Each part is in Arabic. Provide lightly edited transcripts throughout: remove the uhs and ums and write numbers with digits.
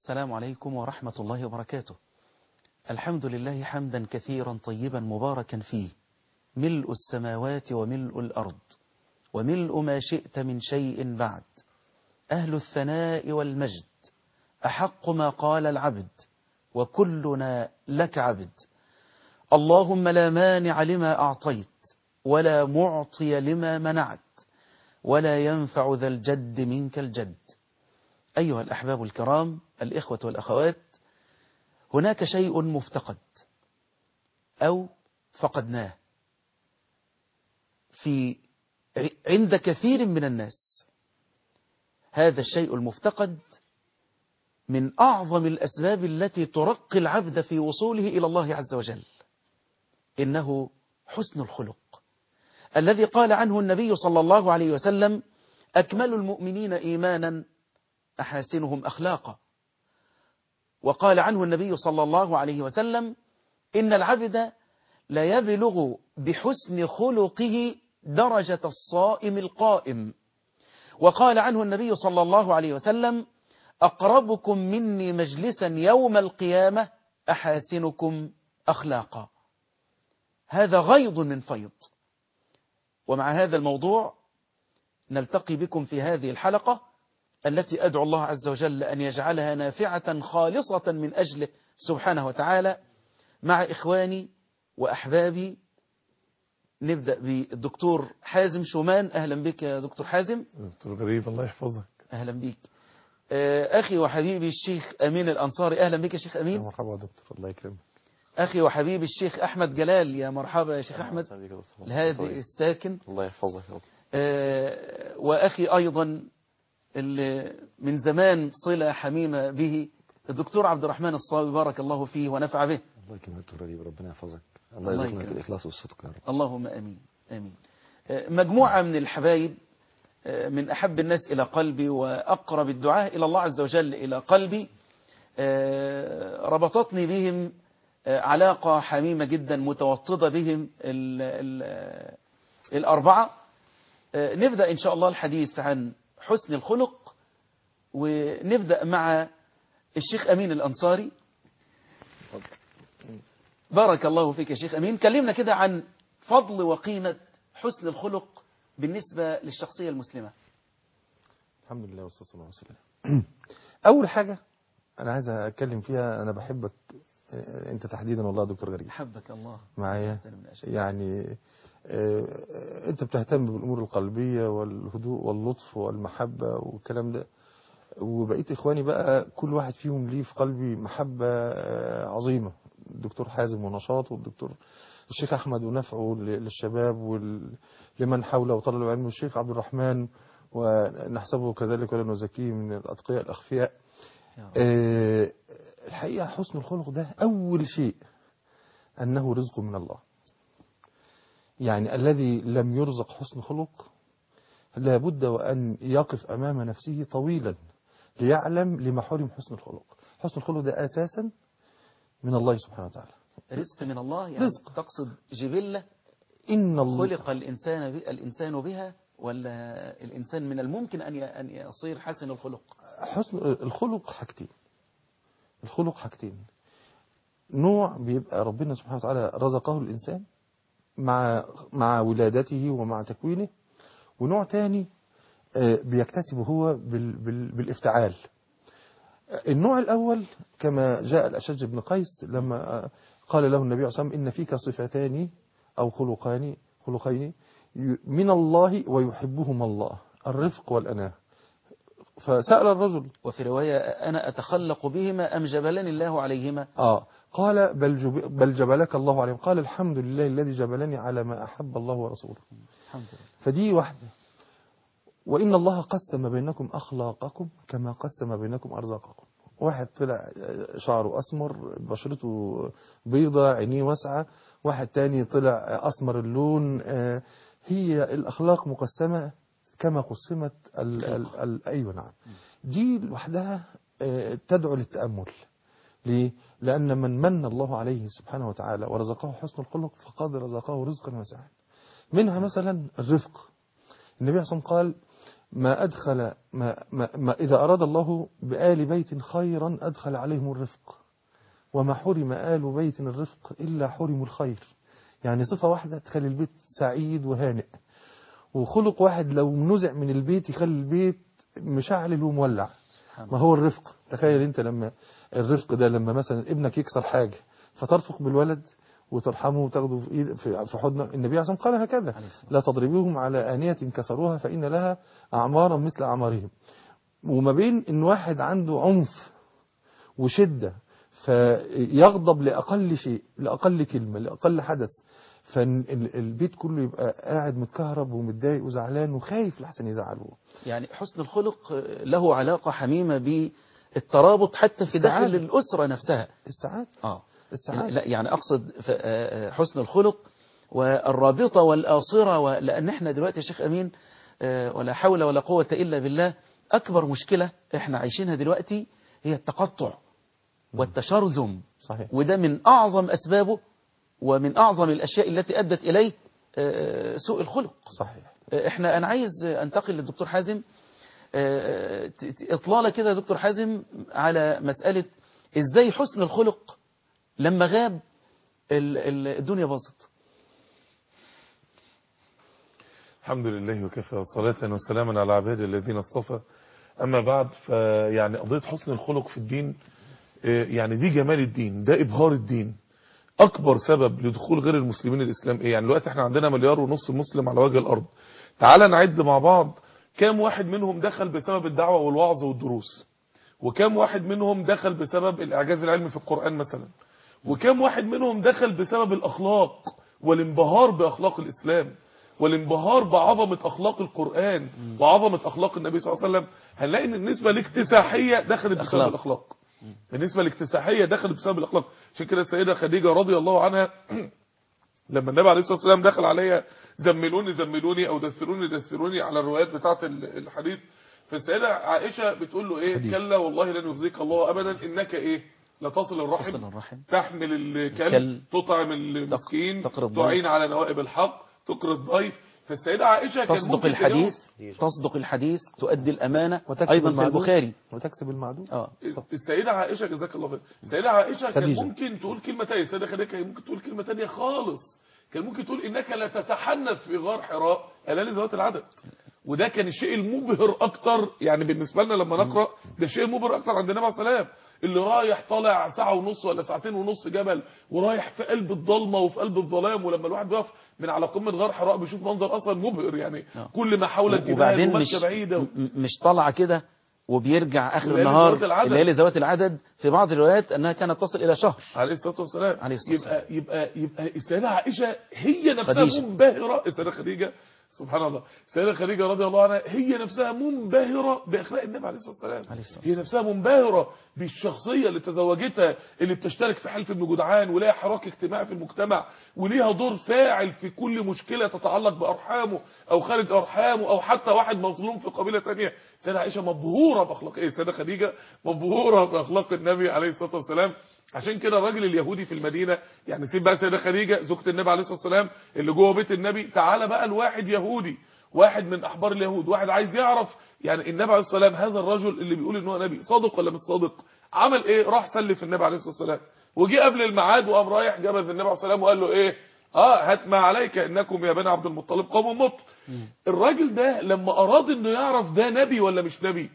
السلام عليكم ورحمة الله وبركاته. الحمد لله حمدا كثيرا طيبا مباركا فيه، ملء السماوات وملء الأرض وملء ما شئت من شيء بعد، أهل الثناء والمجد، أحق ما قال العبد وكلنا لك عبد. اللهم لا مانع لما أعطيت ولا معطي لما منعت ولا ينفع ذا الجد منك الجد. أيها الأحباب الكرام، الإخوة والأخوات، هناك شيء مفتقد أو فقدناه عند كثير من الناس. هذا الشيء المفتقد من أعظم الأسباب التي ترقي العبد في وصوله إلى الله عز وجل، إنه حسن الخلق الذي قال عنه النبي صلى الله عليه وسلم: أكمل المؤمنين إيمانا أحاسنهم أخلاقا. وقال عنه النبي صلى الله عليه وسلم: إن العبد لا يبلغ بحسن خلقه درجة الصائم القائم. وقال عنه النبي صلى الله عليه وسلم: أقربكم مني مجلسا يوم القيامة أحاسنكم أخلاقا. هذا غيض من فيض. ومع هذا الموضوع نلتقي بكم في هذه الحلقة التي أدعو الله عز وجل أن يجعلها نافعة خالصة من أجله سبحانه وتعالى، مع إخواني وأحبابي. نبدأ بالدكتور حازم شومان. أهلا بك يا دكتور حازم. دكتور غريب، الله يحفظك. أهلا بك. أخي وحبيبي الشيخ أمين الأنصاري. أهلا بك يا شيخ أمين. مرحبا دكتور، الله يكرمك. أخي وحبيبي الشيخ أحمد جلال. يا مرحبا يا شيخ أحمد الهادي الساكن. الله يحفظك. وأخي أيضا اللي من زمان صلة حميمة به الدكتور عبد الرحمن الصاوي، بارك الله فيه ونفع به. الله يكرمك دكتور غريب، ربنا يحفظك. الله يرزقنا الإخلاص والصدق يا رب. اللهم آمين آمين. مجموعة من الحبايب من أحب الناس إلى قلبي وأقرب الدعاء إلى الله عز وجل إلى قلبي، ربطتني بهم علاقة حميمة جدا متوطدة بهم الأربعة. نبدأ إن شاء الله الحديث عن حسن الخلق، ونبدأ مع الشيخ أمين الأنصاري. بارك الله فيك يا شيخ أمين. كلمنا كده عن فضل وقيمة حسن الخلق بالنسبة للشخصية المسلمة. الحمد لله والصلاة والسلام. أول حاجة أنا عايز أتكلم فيها، أنا بحبك أنت تحديدا والله يا دكتور غريب. حبك الله معايا. يعني أنت بتهتم بالأمور القلبية والهدوء واللطف والمحبة والكلام ده، وبقيت إخواني بقى كل واحد فيهم ليه في قلبي محبة عظيمة. الدكتور حازم ونشاطه، والدكتور الشيخ أحمد ونفعه للشباب ولمن حوله وطلب العلم، والشيخ عبد الرحمن ونحسبه كذلك ولا نزكيه من الأتقياء الأخفياء. الحقيقة حسن الخلق ده أول شيء أنه رزق من الله. يعني الذي لم يرزق حسن خلق لابد وأن يقف أمام نفسه طويلا ليعلم لما حرم حسن الخلق. حسن الخلق ده أساسا من الله سبحانه وتعالى، رزق من الله. يعني رزق. تقصد جبلة إن الله خلق الإنسان بها، ولا الإنسان من الممكن أن يصير حسن الخلق؟ حسن الخلق حاجتين. الخلق حاجتين: نوع بيبقى ربنا سبحانه وتعالى رزقه الإنسان مع ولادته ومع تكوينه، ونوع تاني بيكتسبه هو بالافتعال. النوع الأول كما جاء الأشج بن قيس لما قال له النبي عليه الصلاة والسلام: إن فيك صفتان أو خلقين من الله ويحبهما الله، الرفق والأناة. فسأل الرجل، وفي رواية: أنا أتخلق بهما أم جبلني الله عليهما؟ قال بل جبلك الله عليهم. قال: الحمد لله الذي جبلني على ما أحب الله ورسوله. الحمد لله. فدي واحدة. وإن الله قسم بينكم أخلاقكم كما قسم بينكم أرزاقكم. واحد طلع شعره أسمر، بشرته بيضة، عينيه واسعة. واحد تاني طلع أسمر اللون. هي الأخلاق مقسمة كما قسمت أيوة نعم. دي لوحدها تدعو للتأمل. ليه؟ لأن من الله عليه سبحانه وتعالى ورزقه حسن الخلق فقد رزقه رزقا واسعا. منها مثلا الرفق. النبي صلى الله عليه وسلم قال: ما أدخل ما إذا أراد الله بآل بيت خيرا أدخل عليهم الرفق، وما حرم آل بيت الرفق إلا حرموا الخير. يعني صفة واحدة تخلي البيت سعيد وهانئ، وخلق واحد لو نزع من البيت يخلي البيت مشعل ومولع. ما هو الرفق. تخيل انت لما الرفق ده، لما مثلا ابنك يكسر حاجة فترفق بالولد وترحمه وتاخده في حضنك. النبي عليه الصلاة والسلام قال هكذا: لا تضربوهم على آنية كسروها فإن لها أعمارا مثل أعمارهم. وما بين ان واحد عنده عنف وشدة فيغضب لأقل شيء، لأقل كلمة، لأقل حدث، فالبيت كله يبقى قاعد متكهرب ومتضايق وزعلان وخايف لحسن يزعله. يعني حسن الخلق له علاقة حميمة بالترابط حتى في داخل السعادة. الأسرة نفسها. السعادة. السعادة. لا يعني أقصد حسن الخلق والرابطة والآصرة. لأن احنا دلوقتي يا شيخ أمين ولا حول ولا قوة إلا بالله، أكبر مشكلة احنا عايشينها دلوقتي هي التقطع والتشرذم. صحيح. وده من أعظم أسبابه ومن أعظم الأشياء التي أدت إليه سوء الخلق. صحيح. أنا عايز أنتقل للدكتور حازم، إطلالة كده يا دكتور حازم على مسألة إزاي حسن الخلق لما غاب الدنيا باظت. الحمد لله وكفى، صلاة وسلاما على عباده الذين اصطفى. أما بعد، فيعني قضية حسن الخلق في الدين يعني دي جمال الدين، ده إبهار الدين. أكبر سبب لدخول غير المسلمين الإسلام إيه؟ يعني دلوقتي احنا عندنا 1.5 مليار مسلم على وجه الأرض. تعال نعد مع بعض كام واحد منهم دخل بسبب الدعوة والوعظ والدروس، وكام واحد منهم دخل بسبب الإعجاز العلمي في القرآن مثلا، وكام واحد منهم دخل بسبب الأخلاق والانبهار بأخلاق الإسلام والانبهار بعظمة أخلاق القرآن وعظمة أخلاق النبي صلى الله عليه وسلم. هنلاقي ان النسبة الاكتساحية دخلت بسبب الأخلاق. النسبة الاكتساحية دخلت بسبب الأخلاق. عشان كده السيدة خديجة رضي الله عنها لما النبي عليه الصلاة والسلام دخل عليها زملوني زملوني أو دثروني دثروني على الروايات بتاعة الحديث، فالسيدة عائشة بتقول له ايه؟ كلا والله لن يخزيك الله أبدا، إنك ايه؟ لتصل الرحم، تحمل الكل، تطعم المسكين، تعين على نوائب الحق، تقري الضيف. فالسيدة عائشة تصدق الحديث، تصدق الحديث، تؤدي الأمانة، أيضا في البخاري، وتكسب المعدوم. السيدة عائشة جزاك الله خير، السيدة عائشة كان ممكن تقول كلمة تانية، السيدة خديجة كان ممكن تقول كلمة تانية خالص، كان ممكن تقول إنك لا تتحنث في غار حراء ألا ذوات العدد. وده كان الشيء المبهر أكتر يعني بالنسبة لنا لما نقرأ، ده الشيء المبهر أكتر عند النبي عليه الصلاة والسلام، اللي رايح طالع 1.5 ساعة ولا 2.5 ساعة جبل، ورايح في قلب الضلمة وفي قلب الظلام، ولما الواحد بيقف من على قمة غار حراء بيشوف منظر أصلا مبهر يعني. كل ما حول الجبال ومكة بعيدة مش طالعة كده وبيرجع آخر النهار الليالي ذوات العدد. في بعض الروايات أنها كانت تصل إلى شهر عليه الصلاة والسلام. يبقى السيدة عائشة هي نفسها منبهرة، السيدة خديجة سبحان الله، السيدة خديجة رضي الله عنها هي نفسها منبهرة بأخلاق النبي عليه الصلاة والسلام، هي نفسها منبهرة بالشخصية اللي تزوجتها، اللي بتشترك في حلف ابن جدعان وليها حراك اجتماعي في المجتمع وليها دور فاعل في كل مشكلة تتعلق بأرحامه أو خارج أرحامه أو حتى واحد مظلوم في قبيلة تانية. السيدة عائشة مبهورة بأخلاق السيدة خديجة مبهورة بأخلاق النبي عليه الصلاة والسلام. عشان كده الراجل اليهودي في المدينة، يعني سيب بقى السيدة خديجة زوجة النبي عليه الصلاة والسلام اللي جوه بيت النبي، تعالى بقى الواحد يهودي، واحد من أحبار اليهود، واحد عايز يعرف يعني النبي عليه الصلاة والسلام هذا الرجل اللي بيقول ان هو نبي صادق ولا مش صادق، عمل ايه؟ راح سلف النبي عليه الصلاة والسلام، وجي قبل الميعاد وقام رايح جبذ النبي عليه الصلاة والسلام وقال له ايه؟ هات ما عليك انكم يا بني عبد المطلب قوم مطر. الراجل ده لما اراد انه يعرف ده نبي ولا مش نبي،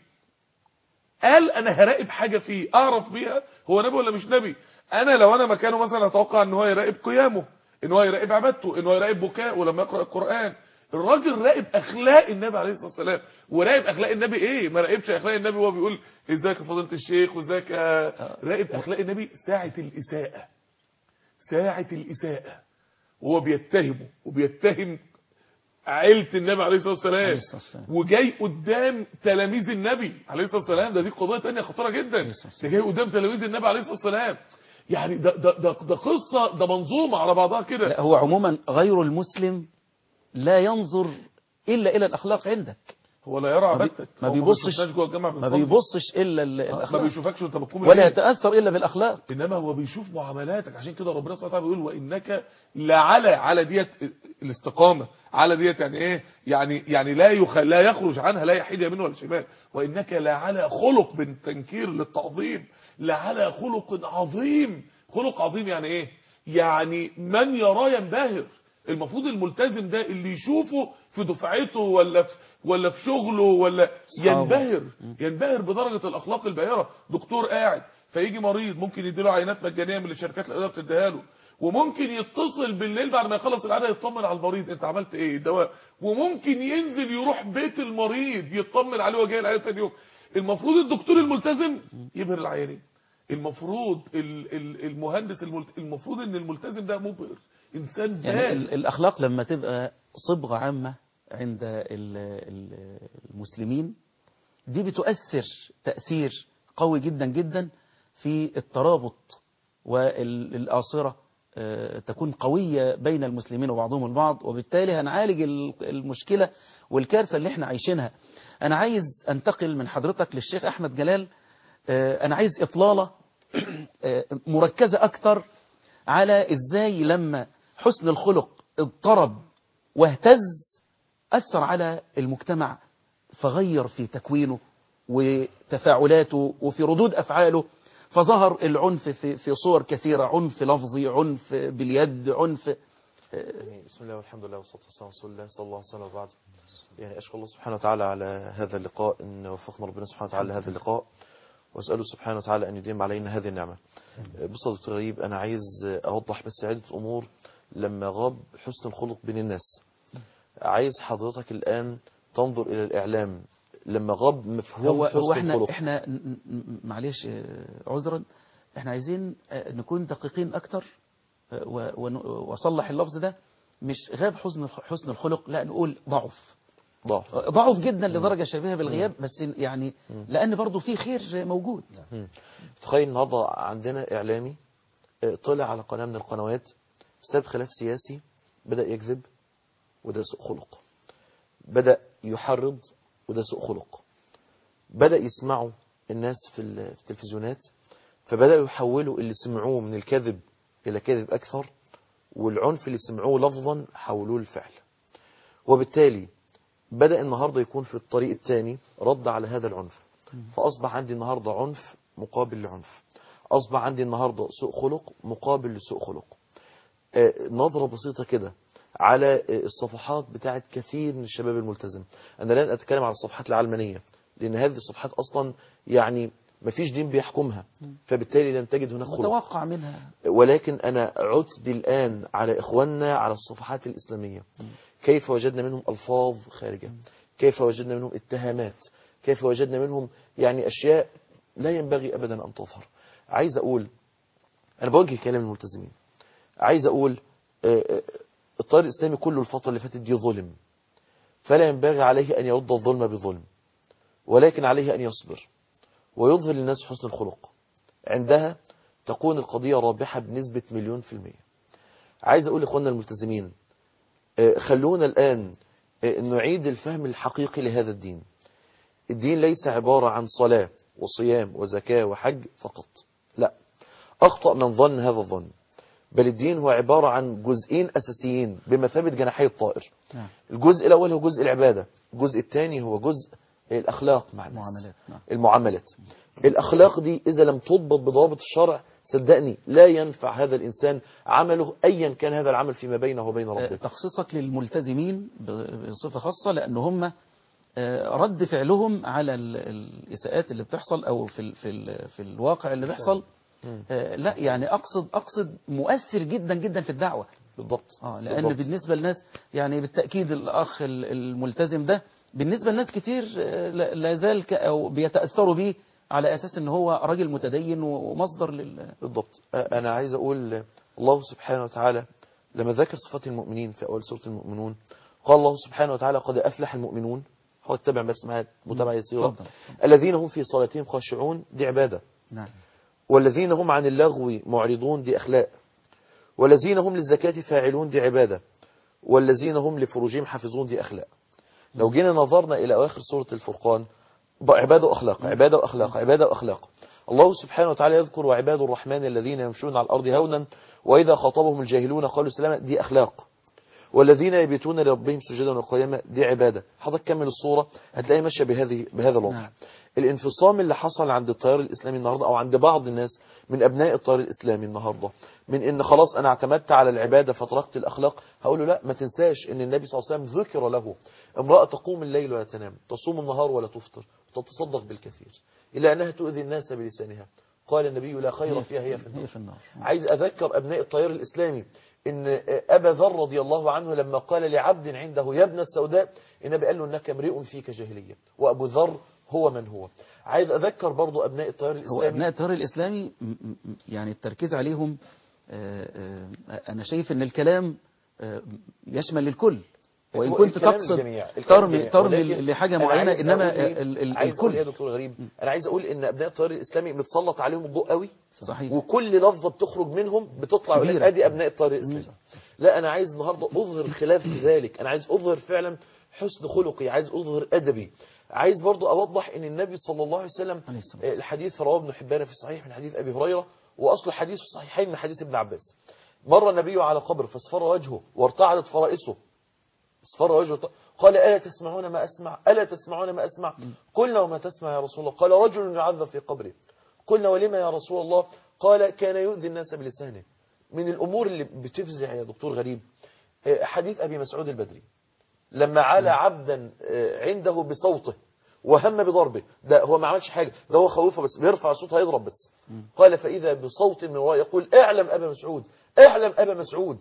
قال انا هراقب حاجة فيه اعرف بيها هو نبي ولا مش نبي. انا لو انا مكانه مثلا اتوقع ان هو يراقب قيامه، ان هو يراقب عبادته، ان هو يراقب بكاءه لما يقرأ القرآن. الراجل راقب اخلاق النبي عليه الصلاة والسلام. وراقب اخلاق النبي ايه؟ ما راقبش اخلاق النبي وهو بيقول ازيك يا فضيلة الشيخ وازيك، راقب اخلاق النبي ساعة الاساءة، ساعة الاساءة وهو بيتهمه وبيتهم عيلة النبي عليه الصلاة والسلام، وجاي قدام تلاميذ النبي عليه الصلاة والسلام. دي قضية تانية خطيرة جدا، ده جاي قدام تلاميذ النبي عليه الصلاة والسلام. يعني ده قصة، ده منظومة على بعضها كده. لا هو عموما غير المسلم لا ينظر إلا إلى الأخلاق عندك، هو لا يرى عبادتك، ما بيبصش الا الاخلاق، ما بيشوفكش وانت بتقوم ولا يتاثر الا بالاخلاق، انما هو بيشوف معاملاتك. عشان كده ربنا سبحانه وتعالى بيقول وانك على ديت الاستقامه، على ديت يعني ايه؟ يعني لا يخرج عنها، لا يحيد يمين ولا شمال. وانك على خلق، بالتنكير للتعظيم، على خلق عظيم. خلق عظيم يعني ايه؟ يعني من يراه ينبهر. المفروض الملتزم ده اللي يشوفه في دفعته ولا في شغله ولا ينبهر بدرجة الأخلاق الباهرة. دكتور قاعد فيجي مريض ممكن يديله عينات مجانية من الشركات اللي بتديها له، وممكن يتصل بالليل بعد ما يخلص العيادة يطمن على المريض انت عملت ايه الدواء، وممكن ينزل يروح بيت المريض يطمن عليه وجاي العيادة ثاني يوم. المفروض الدكتور الملتزم يبهر العيانين. المفروض المهندس المفروض ان الملتزم ده مبهر، انسان يعني الاخلاق لما تبقى صبغه عامه عند المسلمين دي بتؤثر تاثير قوي جدا جدا في الترابط، والآصرة تكون قويه بين المسلمين وبعضهم البعض، وبالتالي هنعالج المشكله والكارثه اللي احنا عايشينها. انا عايز انتقل من حضرتك للشيخ احمد جلال. انا عايز اطلاله مركزه اكتر على ازاي لما حسن الخلق اضطرب واهتز أثر على المجتمع، فغير في تكوينه وتفاعلاته وفي ردود أفعاله، فظهر العنف في صور كثيرة، عنف لفظي، عنف باليد، عنف. بسم الله والحمد لله والصلاة والسلام على رسول الله صلى الله عليه وسلم. وبعد، يعني أشكر الله سبحانه وتعالى على هذا اللقاء، إن وفقنا ربنا سبحانه وتعالى لهذا اللقاء، وأسأله سبحانه وتعالى أن يديم علينا هذه النعمة. بص يا دكتور غريب، أنا عايز أوضح بس عدة أمور لما غاب حسن الخلق بين الناس. عايز حضرتك الآن تنظر إلى الإعلام لما غاب مفهوم حسن الخلق. احنا معلش عذرا، احنا عايزين نكون دقيقين أكتر وصلح اللفظ ده. مش غاب حسن الخلق، لا نقول ضعف جدا لدرجة شبيهة بالغياب، بس يعني لأن برضو في خير موجود. تخيل النهارده عندنا إعلامي طلع على قناة من القنوات بسبب خلاف سياسي بدأ يكذب، وده سوء خلق. بدأ يحرض، وده سوء خلق. بدأ يسمعوا الناس في التلفزيونات، فبدأوا يحولوا اللي سمعوه من الكذب إلى كذب أكثر، والعنف اللي سمعوه لفظا حولوه لفعل. وبالتالي بدأ النهاردة يكون في الطريق الثاني رد على هذا العنف، فأصبح عندي النهاردة عنف مقابل لعنف، أصبح عندي النهاردة سوء خلق مقابل لسوء خلق. نظرة بسيطة كده على الصفحات بتاعت كثير من الشباب الملتزم. أنا لن أتكلم على الصفحات العلمانية، لأن هذه الصفحات أصلا يعني مفيش دين بيحكمها، فبالتالي لن تجد هناك خلق متوقع منها. ولكن أنا عدت الآن على إخواننا على الصفحات الإسلامية، كيف وجدنا منهم ألفاظ خارجة، كيف وجدنا منهم اتهامات، كيف وجدنا منهم يعني أشياء لا ينبغي أبدا أن تظهر. عايز أقول، أنا بوجه كلام الملتزمين، عايز أقول الطريق الإسلامي كله الفترة اللي فاتت دي ظلم، فلا ينبغي عليه أن يرد الظلم بظلم، ولكن عليه أن يصبر ويظهر للناس حسن الخلق. عندها تكون القضية رابحة بنسبة 1,000,000%. عايز أقول لإخواننا الملتزمين، خلونا الآن نعيد الفهم الحقيقي لهذا الدين. الدين ليس عبارة عن صلاة وصيام وزكاة وحج فقط، لا، أخطأ من ظن هذا الظن، بل الدين هو عبارة عن جزئين أساسيين بمثابة جناحي الطائر. الجزء الأول هو جزء العبادة، الجزء الثاني هو جزء الأخلاق مع الناس، المعاملات. الأخلاق دي إذا لم تضبط بضوابط الشرع، صدقني لا ينفع هذا الإنسان عمله أيا كان هذا العمل فيما بينه وبين ربه. تخصيصك للملتزمين بصفة خاصة لأن هم رد فعلهم على الإساءات اللي بتحصل أو في الواقع اللي بيحصل، لا يعني أقصد مؤثر جدا جدا في الدعوة. بالضبط. لأن بالضبط. بالنسبة للناس يعني بالتأكيد الأخ الملتزم ده بالنسبة لناس كتير لا زال أو بيتأثروا به على أساس أنه هو راجل متدين ومصدر بالضبط. أنا عايز أقول الله سبحانه وتعالى لما ذكر صفات المؤمنين في أول سورة المؤمنون، قال الله سبحانه وتعالى قد أفلح المؤمنون. هو اتبع بس معايا متابعة يسيرة. الذين هم في صلاتهم خاشعون، دي عبادة. نعم. والذين هم عن اللغو معرضون، دي أخلاق. والذين هم للزكاة فاعلون، دي عبادة. والذين هم لفروجهم حافظون، دي أخلاق. لو جينا نظرنا إلى أواخر سورة الفرقان عبادة وأخلاق عبادة وأخلاق عبادة وأخلاق. الله سبحانه وتعالى يذكر وعباد الرحمن الذين يمشون على الأرض هونا وإذا خاطبهم الجاهلون قالوا سلاما، دي أخلاق. والذين يبيتون لربهم سجدا وقياما، دي عبادة. حضرتك كمل الصورة هتلاقي ماشية بهذا الوضع. الانفصام اللي حصل عند التيار الإسلامي النهاردة أو عند بعض الناس من أبناء التيار الإسلامي النهاردة، من إن خلاص أنا اعتمدت على العبادة فتركت الأخلاق، هقول له لا، ما تنساش إن النبي صلى الله عليه وسلم ذكر له امرأة تقوم الليل ولا تنام، تصوم النهار ولا تفطر، وتتصدق بالكثير إلا أنها تؤذي الناس بلسانها، قال النبي لا خير فيها هي في النار. عايز أذكر أبناء التيار الإسلامي إن أبا ذر رضي الله عنه لما قال لعبد عنده يا ابن السوداء، النبي قال له إنك امرئ فيك جاهلية، وأبو ذر هو من هو. عايز أذكر برضو أبناء التيار الإسلامي، هو أبناء التيار الإسلامي يعني التركيز عليهم، أنا شايف إن الكلام يشمل الكل، وإن كنت تقصد ترمي لحاجة معينة، إنما عايز أقول الكل. يا دكتور غريب، أنا عايز أقول إن أبناء التيار الإسلامي متسلط عليهم الضوء قوي، صحيح. وكل لفظة بتخرج منهم بتطلع يقول أدي أبناء التيار الإسلامي. لا، أنا عايز النهاردة أظهر خلاف ذلك، أنا عايز أظهر فعلا حسن خلقي، عايز أظهر أدبي. عايز برضو أوضح أن النبي صلى الله عليه وسلم الحديث رواه ابن حبان في صحيح من حديث أبي هريرة، وأصل حديث في الصحيحين من حديث ابن عباس. مر النبي على قبر فاصفر وجهه وارتعدت فرائسه، اصفر وجهه، قال ألا تسمعون ما أسمع، ألا تسمعون ما أسمع؟ قلنا وما تسمع يا رسول الله؟ قال رجل يعذب في قبره. قلنا ولما يا رسول الله؟ قال كان يؤذي الناس بلسانه. من الأمور اللي بتفزع يا دكتور غريب حديث أبي مسعود البدري لما عال عبدا عنده بصوته وهم بضربه، ده هو ما عملش حاجة، ده هو خوفه بس، بيرفع صوته هيضرب بس. قال فإذا بصوت من وراء يقول اعلم أبا مسعود، اعلم أبا مسعود.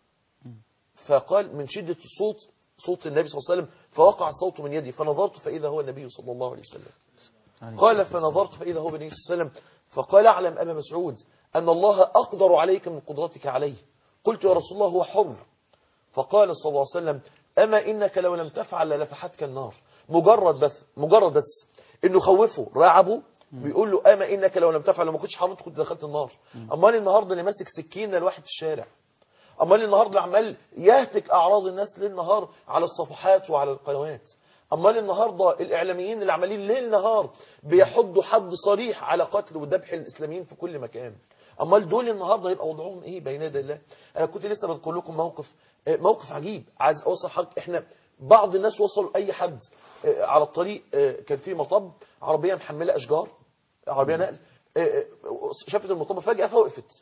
فقال من شدة الصوت، صوت النبي صلى الله عليه وسلم، فوقع الصوت من يدي فنظرت فإذا هو النبي صلى الله عليه وسلم. قال فنظرت فإذا هو النبي صلى الله عليه وسلم، فقال اعلم أبا مسعود أن الله أقدر عليك من قدرتك عليه. قلت يا رسول الله هو حر. فقال صلى الله عليه وسلم أما إنك لو لم تفعل للفحتك النار. مجرد بس إنه خوفه رعبه، بيقول له أما إنك لو لم تفعل، لو ما كنتش حرمت كنت دخلت النار. أمال النهاردة اللي ماسك سكين لواحد في الشارع، أمال النهاردة عمال يهتك أعراض الناس ليل نهار على الصفحات وعلى القنوات، أمال النهاردة الإعلاميين اللي عمالين ليل نهار بيحضوا حد صريح على قتل وذبح الإسلاميين في كل مكان، أمال دول النهاردة يبقى وضعهم إيه بين يدي الله؟ أنا كنت لسه بذكر لكم موقف عجيب، عايز أوصل حق. إحنا بعض الناس وصلوا أي حد على الطريق، كان في مطب، عربية محملة أشجار، عربية نقل، شافت المطب فجأة فوقفت،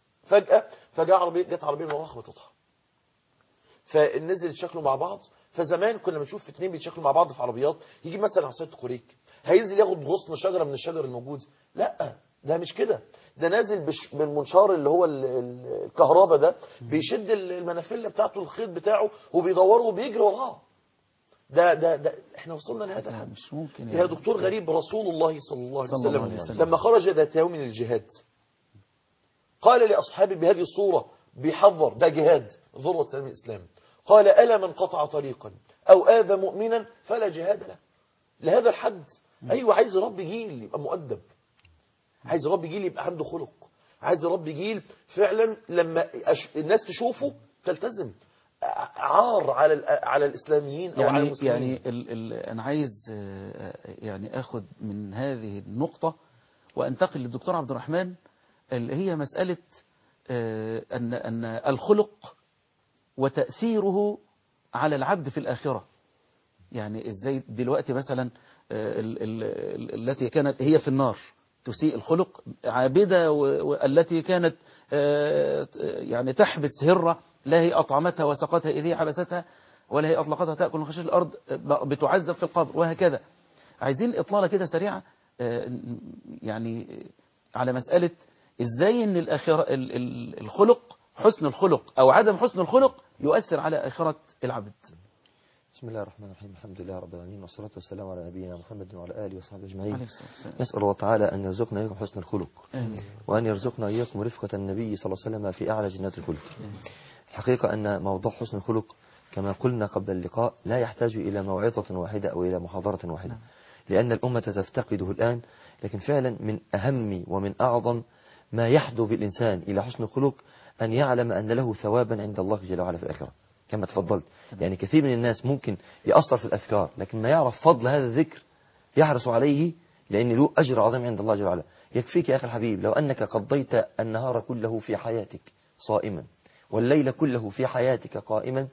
جت عربية من وراها خبطتها، فنزل يتشكلوا مع بعض. فزمان كنا بنشوف في اتنين بيتشكلوا مع بعض في عربيات، يجي مثلا عصاية كوريك هينزل ياخد غصن شجرة من الشجر الموجود، لا ده مش كده، ده نازل بالمنشار اللي هو الكهرباء ده، بيشد المنافلة بتاعته الخيط بتاعه وبيدوره وبيجري وراه. ده احنا وصلنا لهذا الحد. مش ممكن يا دكتور غريب، رسول الله صلى الله عليه وسلم لما خرج ذات يوم من الجهاد قال لأصحابه بهذه الصورة، بيحذر، ده جهاد ذروة سلام الإسلام، قال ألا من قطع طريقا أو آذى مؤمنا فلا جهاد له. لهذا الحد. أيوة، عايز رب جيل يبقى مؤدب، عايز رب جيل يبقى عنده خلق، عايز رب جيل فعلا لما الناس تشوفه تلتزم. عار على الإسلاميين أو على المسلمين. يعني أنا عايز يعني أخذ من هذه النقطة وأنتقل للدكتور عبد الرحمن، اللي هي مسألة أن الخلق وتأثيره على العبد في الآخرة. يعني إزاي دلوقتي مثلا التي كانت هي في النار تسيء الخلق، عابدة والتي كانت يعني تحبس هرة، لا هي أطعمتها وسقتها إذ هي حبستها ولا هي أطلقتها تأكل من خشاش الأرض، بتعذب في القبر، وهكذا. عايزين إطلالة كده سريعة يعني على مسألة إزاي أن الخلق، حسن الخلق أو عدم حسن الخلق يؤثر على آخرة العبد. بسم الله الرحمن الرحيم، الحمد لله رب العالمين، والصلاة والسلام على نبينا محمد وعلى آله وصحبه أجمعين. نسأل الله تعالى أن يرزقنا إياكم حسن الخلق، وأن يرزقنا إياكم رفقة النبي صلى الله عليه وسلم في أعلى جنات الخلق. الحقيقة أن موضوع حسن الخلق كما قلنا قبل اللقاء لا يحتاج إلى موعظة واحدة أو إلى محاضرة واحدة، لأن الأمة تفتقده الآن. لكن فعلا من أهم ومن أعظم ما يحدو بالإنسان إلى حسن الخلق أن يعلم أن له ثوابا عند الله جل وعلا في الآخرة. كما تفضلت. يعني كثير من الناس ممكن يأثر في الأذكار لكن ما يعرف فضل هذا الذكر يحرص عليه لأن له أجر عظيم عند الله جل وعلا. يكفيك يا أخي الحبيب لو أنك قضيت النهار كله في حياتك صائما والليل كله في حياتك قائما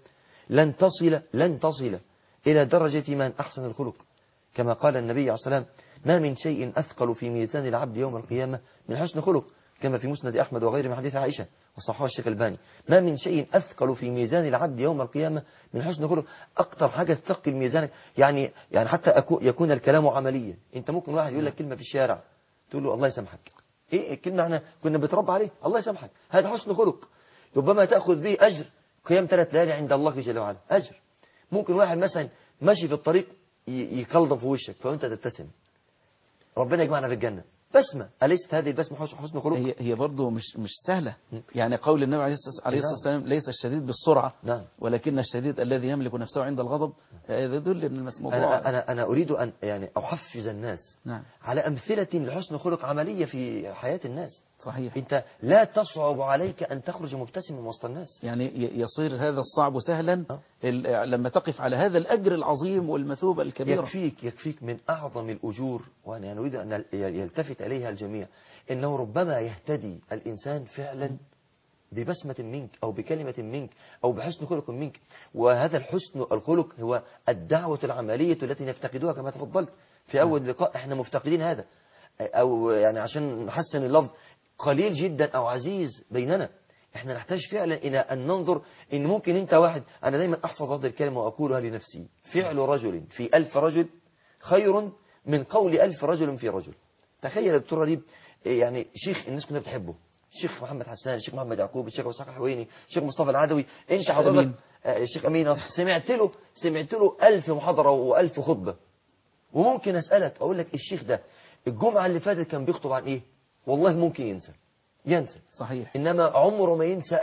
لن تصل إلى درجة من أحسن الخلق، كما قال النبي عليه الصلاة والسلام: ما من شيء أثقل في ميزان العبد يوم القيامة من حسن خلق، كما في مسند أحمد وغيره من حديث عائشة وصححه الشيخ الباني. ما من شيء أثقل في ميزان العبد يوم القيامة من حسن خلق. أكتر حاجة تثقل ميزانك يعني حتى يكون الكلام عمليا. أنت ممكن واحد يقول لك كلمة في الشارع تقول له الله يسامحك، إيه الكلمة احنا كنا بنتربى عليه، الله يسامحك، هذا حسن خلق ربما تأخذ به أجر قيام 3 ليالي عند الله جل وعلا، أجر. ممكن واحد مثلا ماشي في الطريق يكلضم في وشك فأنت تبتسم، ربنا يجمعنا في الجنة. بسمة، أليست هذه البسمة حسن خلق؟ هي برضه مش سهلة. يعني قول النبي عليه الصلاة والسلام: ليس الشديد بالسرعة ولكن الشديد الذي يملك نفسه عند الغضب. يدل ان الموضوع أنا أريد أن يعني أحفز الناس على أمثلة لحسن خلق عملية في حياة الناس. صحيح. أنت لا تصعب عليك أن تخرج مبتسما وسط الناس، يعني يصير هذا الصعب سهلا لما تقف على هذا الأجر العظيم والمثوبة الكبيرة. يكفيك من أعظم الأجور، وأنا أريد أن يلتفت إليها الجميع، إنه ربما يهتدي الإنسان فعلا ببسمة منك أو بكلمة منك أو بحسن خلق منك. وهذا الحسن الخلق هو الدعوة العملية التي نفتقدها كما تفضلت في أول لقاء. احنا مفتقدين هذا، أو يعني عشان نحسن اللفظ قليل جدا أو عزيز بيننا. احنا نحتاج فعلا إلى أن ننظر إن ممكن أنت واحد. أنا دايما أحفظ هذه الكلمة وأقولها لنفسي: فعل رجل في 1000 رجل خير من قول 1000 رجل في رجل. تخيل يا دكتور غريب، يعني شيخ الناس كلها بتحبه، الشيخ محمد حسان، الشيخ محمد يعقوب، الشيخ اسحاق الحويني، الشيخ مصطفى العدوي، انت حضرتك الشيخ امين، سمعت له 1000 محاضرة و1000 خطبة. وممكن اسألك اقول لك الشيخ ده الجمعة اللي فاتت كان بيخطب عن ايه؟ والله ممكن ينسى. صحيح. انما عمره ما ينسى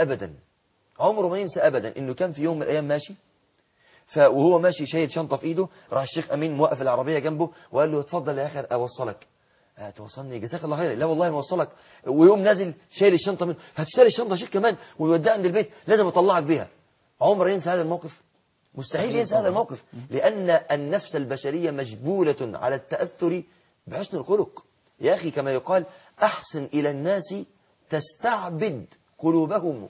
ابدا انه كان في يوم من الايام ماشي، وهو ماشي شايل شنطة في ايده، راح الشيخ امين موقف العربية جنبه وقال له: اتفضل يا اخي اوصلك. توصلني؟ جزاك الله خير. لا والله ما اوصلك. ويوم نازل شايل الشنطة منه: هتشتري الشنطة شيخ كمان ويوديها عند البيت، لازم اطلعك بيها. عمره ينسى هذا الموقف؟ مستحيل ينسى هذا الموقف، لأن النفس البشرية مجبولة على التأثر بحسن الخلق. يا أخي كما يقال: أحسن إلى الناس تستعبد قلوبهم،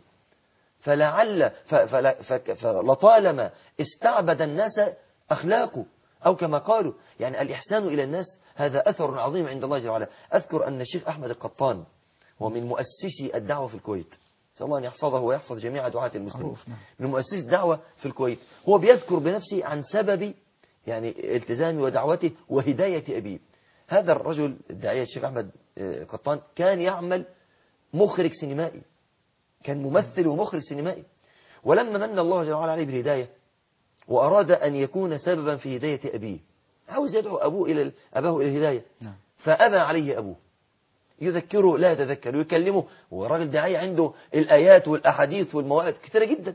فلطالما استعبد الناس أخلاقه، أو كما قالوا يعني الإحسان إلى الناس هذا أثر عظيم عند الله جل وعلا. أذكر أن الشيخ أحمد القطان هو من مؤسسي الدعوة في الكويت، نسأل الله أن يحفظه ويحفظ جميع دعاة المسلمين، من مؤسسي الدعوة في الكويت. هو بيذكر بنفسه عن سبب يعني التزامي ودعوته وهداية أبيه. هذا الرجل الداعية الشيخ أحمد قطان كان يعمل مخرج سينمائي، كان ممثل ومخرج سينمائي. ولما من الله جل وعلا عليه بالهداية وأراد أن يكون سببا في هداية أبيه، عاوز يدعو أباه إلى الهداية، فأبى عليه أبوه. يذكره لا يتذكر، ويكلمه، والراجل داعية عنده الآيات والأحاديث والمواعظ كثيرة جدا.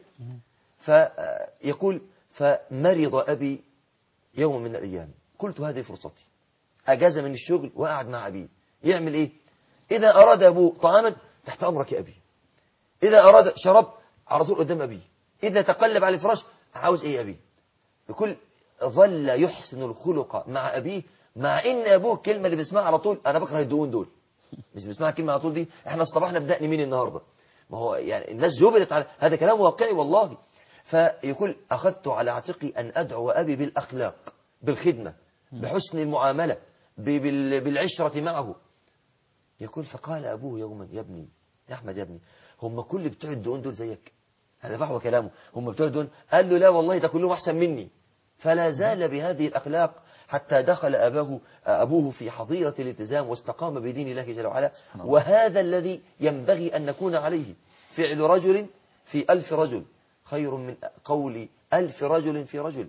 فيقول: فمرض أبي يوم من الأيام، قلت هذه فرصتي، أجاز من الشغل وقعد مع أبيه. يعمل إيه؟ إذا أراد أبوه طعاما: تحت أمرك يا أبي. إذا أراد شراب: على طول قدام أبي. إذا تقلب على الفراش: عاوز إيه يا أبي؟ يقول: ظل يحسن الخلق مع أبيه، مع إن أبوه الكلمة اللي بيسمعها على طول: أنا بكره الدهون دول. مش بيسمعها كلمة على طول دي: إحنا اصطبحنا بدقن مين النهاردة؟ ما هو يعني الناس جبلت على هذا، كلام واقعي والله. فيقول: أخذت على عاتقي أن أدعو أبي بالأخلاق، بالخدمة، بحسن المعاملة، بالعشرة معه. يقول: فقال أبوه يوما: يا ابني، يا أحمد يا ابني، هم كل بتوع الدهون دول زيك؟ هذا فحوى كلامه، هم بتوع الدهون؟ قال له: لا والله، ده كلهم أحسن مني. فلا زال بهذه الأخلاق حتى دخل أبوه في حظيرة الالتزام واستقام بدين الله جل وعلا. وهذا الذي ينبغي أن نكون عليه: فعل رجل في 1000 رجل خير من قول 1000 رجل في رجل.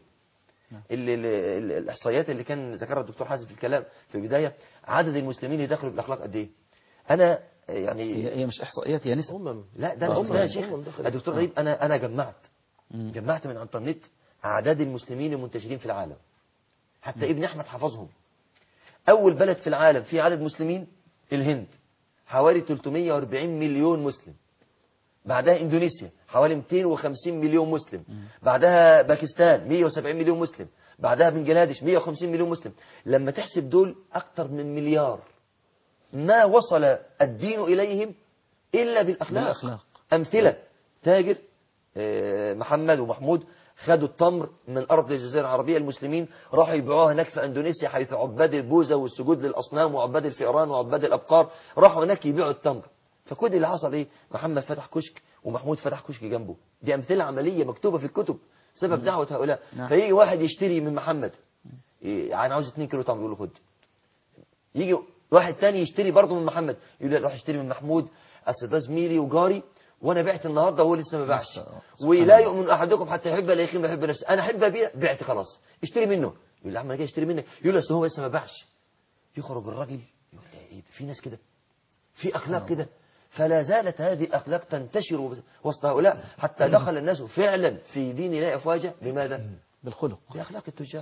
الإحصائيات اللي كان ذكرها الدكتور حازم في الكلام في البداية، عدد المسلمين اللي دخلوا بالأخلاق قد إيه؟ أنا يعني هي مش إحصائيات، هي نسب. لا ده مش يا شيخ الدكتور غريب. أنا جمعت من الإنترنت أعداد المسلمين المنتشرين في العالم، حتى ابن أحمد حفظهم. أول بلد في العالم في عدد مسلمين الهند، حوالي 340 مليون مسلم. بعدها إندونيسيا حوالي 250 مليون مسلم، بعدها باكستان 170 مليون مسلم، بعدها بنجلاديش 150 مليون مسلم. لما تحسب دول أكتر من مليار، ما وصل الدين إليهم إلا بالأخلاق. أمثلة: تاجر محمد ومحمود خدوا التمر من أرض الجزيرة العربية، المسلمين راحوا يبيعوها هناك في أندونيسيا، حيث عباد البوذا والسجود للأصنام وعباد الفئران وعباد الأبقار راحوا هناك يبيعوا التمر. فكل اللي حصل إيه؟ محمد فتح كشك ومحمود فتح كشك جنبه. دي أمثلة عملية مكتوبة في الكتب سبب دعوة هؤلاء. فيجي واحد يشتري من محمد، أنا عاوز 2 كيلو تمر، يقول له خد. يجي واحد تاني يشتري برضه من محمد، يقول له روح اشتري من محمود، أصل ده زميلي وجاري وانا بعت النهارده وهو لسه ما باعش، ولا يؤمن احدكم حتى يحب لا يخيم يحب نفسه. انا احب ابيع، بعت خلاص، اشتري منه. يقول له عم انا جاي اشتري منك، يقول له اصل هو لسه ما باعش. يخرج الراجل يقول له ايه في ناس كده، في اخلاق كده. فلا زالت هذه الاخلاق تنتشر وسط هؤلاء حتى دخل الناس فعلا في دين الله افواجا. بماذا؟ بالخلق، باخلاق التجار.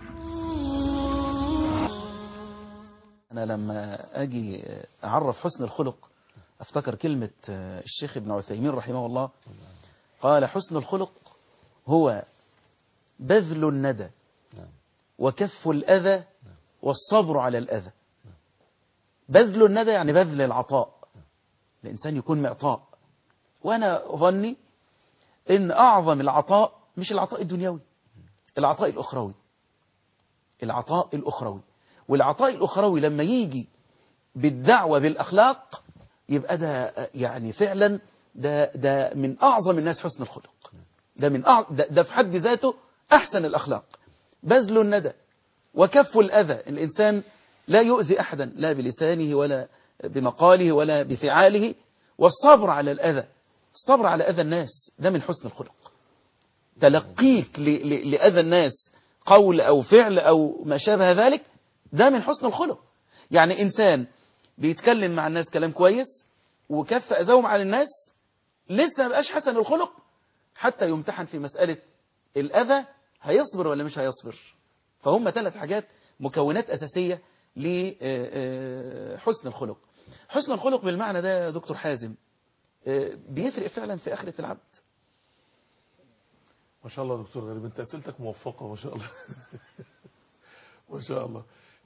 انا لما اجي اعرف حسن الخلق افتكر كلمة الشيخ ابن عثيمين رحمه الله، قال: حسن الخلق هو بذل الندى وكف الأذى والصبر على الأذى. بذل الندى يعني بذل العطاء، الإنسان يكون معطاء. وأنا ظني إن أعظم العطاء مش العطاء الدنيوي، العطاء الأخروي. العطاء الأخروي، والعطاء الأخروي لما يجي بالدعوة بالأخلاق يبقى ده يعني فعلا ده من أعظم الناس حسن الخلق. ده في حد ذاته أحسن الأخلاق. بذل الندى وكف الأذى، الإنسان لا يؤذي أحدا لا بلسانه ولا بمقاله ولا بفعاله، والصبر على الأذى، الصبر على أذى الناس ده من حسن الخلق. تلقيك لأذى الناس قول أو فعل أو ما شابه ذلك ده من حسن الخلق. يعني إنسان بيتكلم مع الناس كلام كويس وكف أذاهم على الناس لسه ما بقاش حسن الخلق، حتى يمتحن في مسألة الأذى هيصبر ولا مش هيصبر. فهم 3 حاجات مكونات أساسية لحسن الخلق. حسن الخلق بالمعنى ده دكتور حازم بيفرق فعلا في آخرة العبد. ما شاء الله دكتور غريب، انت أسئلتك موفقة ما شاء الله. ما شاء الله.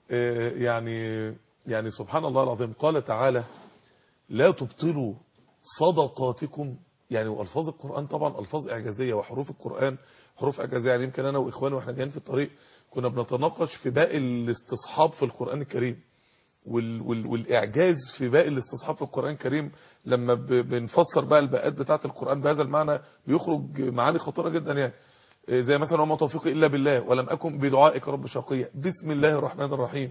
يعني سبحان الله العظيم، قال تعالى: لا تبطلوا صدقاتكم. يعني والفاظ القرآن طبعا الفاظ اعجازيه، وحروف القرآن حروف اعجازيه. يعني يمكن انا واخواني واحنا جايين في الطريق كنا بنتناقش في باقي الاستصحاب في القرآن الكريم والاعجاز في باقي الاستصحاب في القرآن الكريم. لما بنفسر بقى الباءات بتاعه القرآن بهذا المعنى بيخرج معاني خطيره جدا. يعني زي مثلا: وما توفيقي الا بالله ولم اكن بدعائك رب شقيا، بسم الله الرحمن الرحيم،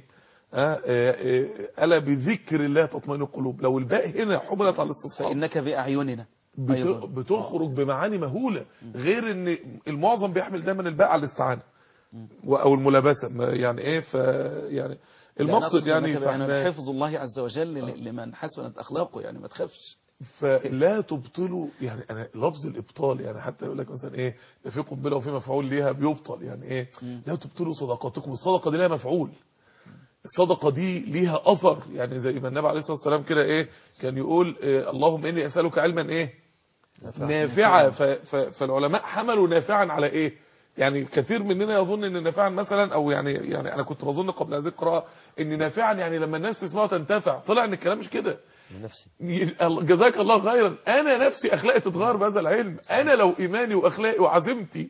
ألا بذكر الله تطمئن القلوب. لو الباء هنا حملت على الاستصحاب فإنك بأعيننا بتخرج بمعاني مهولة، غير ان المعظم بيحمل دايما الباء على الاستعانة او الملابسة. يعني ايه يعني المقصد يعني حفظ الله عز وجل لمن حسنت اخلاقه، يعني ما تخافش. فلا تبطلوا، يعني انا لفظ الابطال يعني حتى يقول لك مثلا ايه في قنبله وفي مفعول ليها بيبطل. يعني ايه لا تبطلوا صدقاتكم؟ الصدقه دي لها مفعول، الصدقه دي ليها اثر. يعني زي ما النبي عليه الصلاه والسلام كده ايه كان يقول اللهم اني اسالك علما ايه نافعا. فالعلماء حملوا نافعا على ايه؟ يعني كثير مننا يظن ان نافعا مثلا، او يعني انا كنت بظن قبل هذه القراءه ان نافعا يعني لما الناس تسمعه تنتفع. طلع ان الكلام مش كده. نفسي جزاك الله خيرا. انا نفسي اخلاقي تتغير بهذا العلم. انا لو ايماني واخلاقي وعزيمتي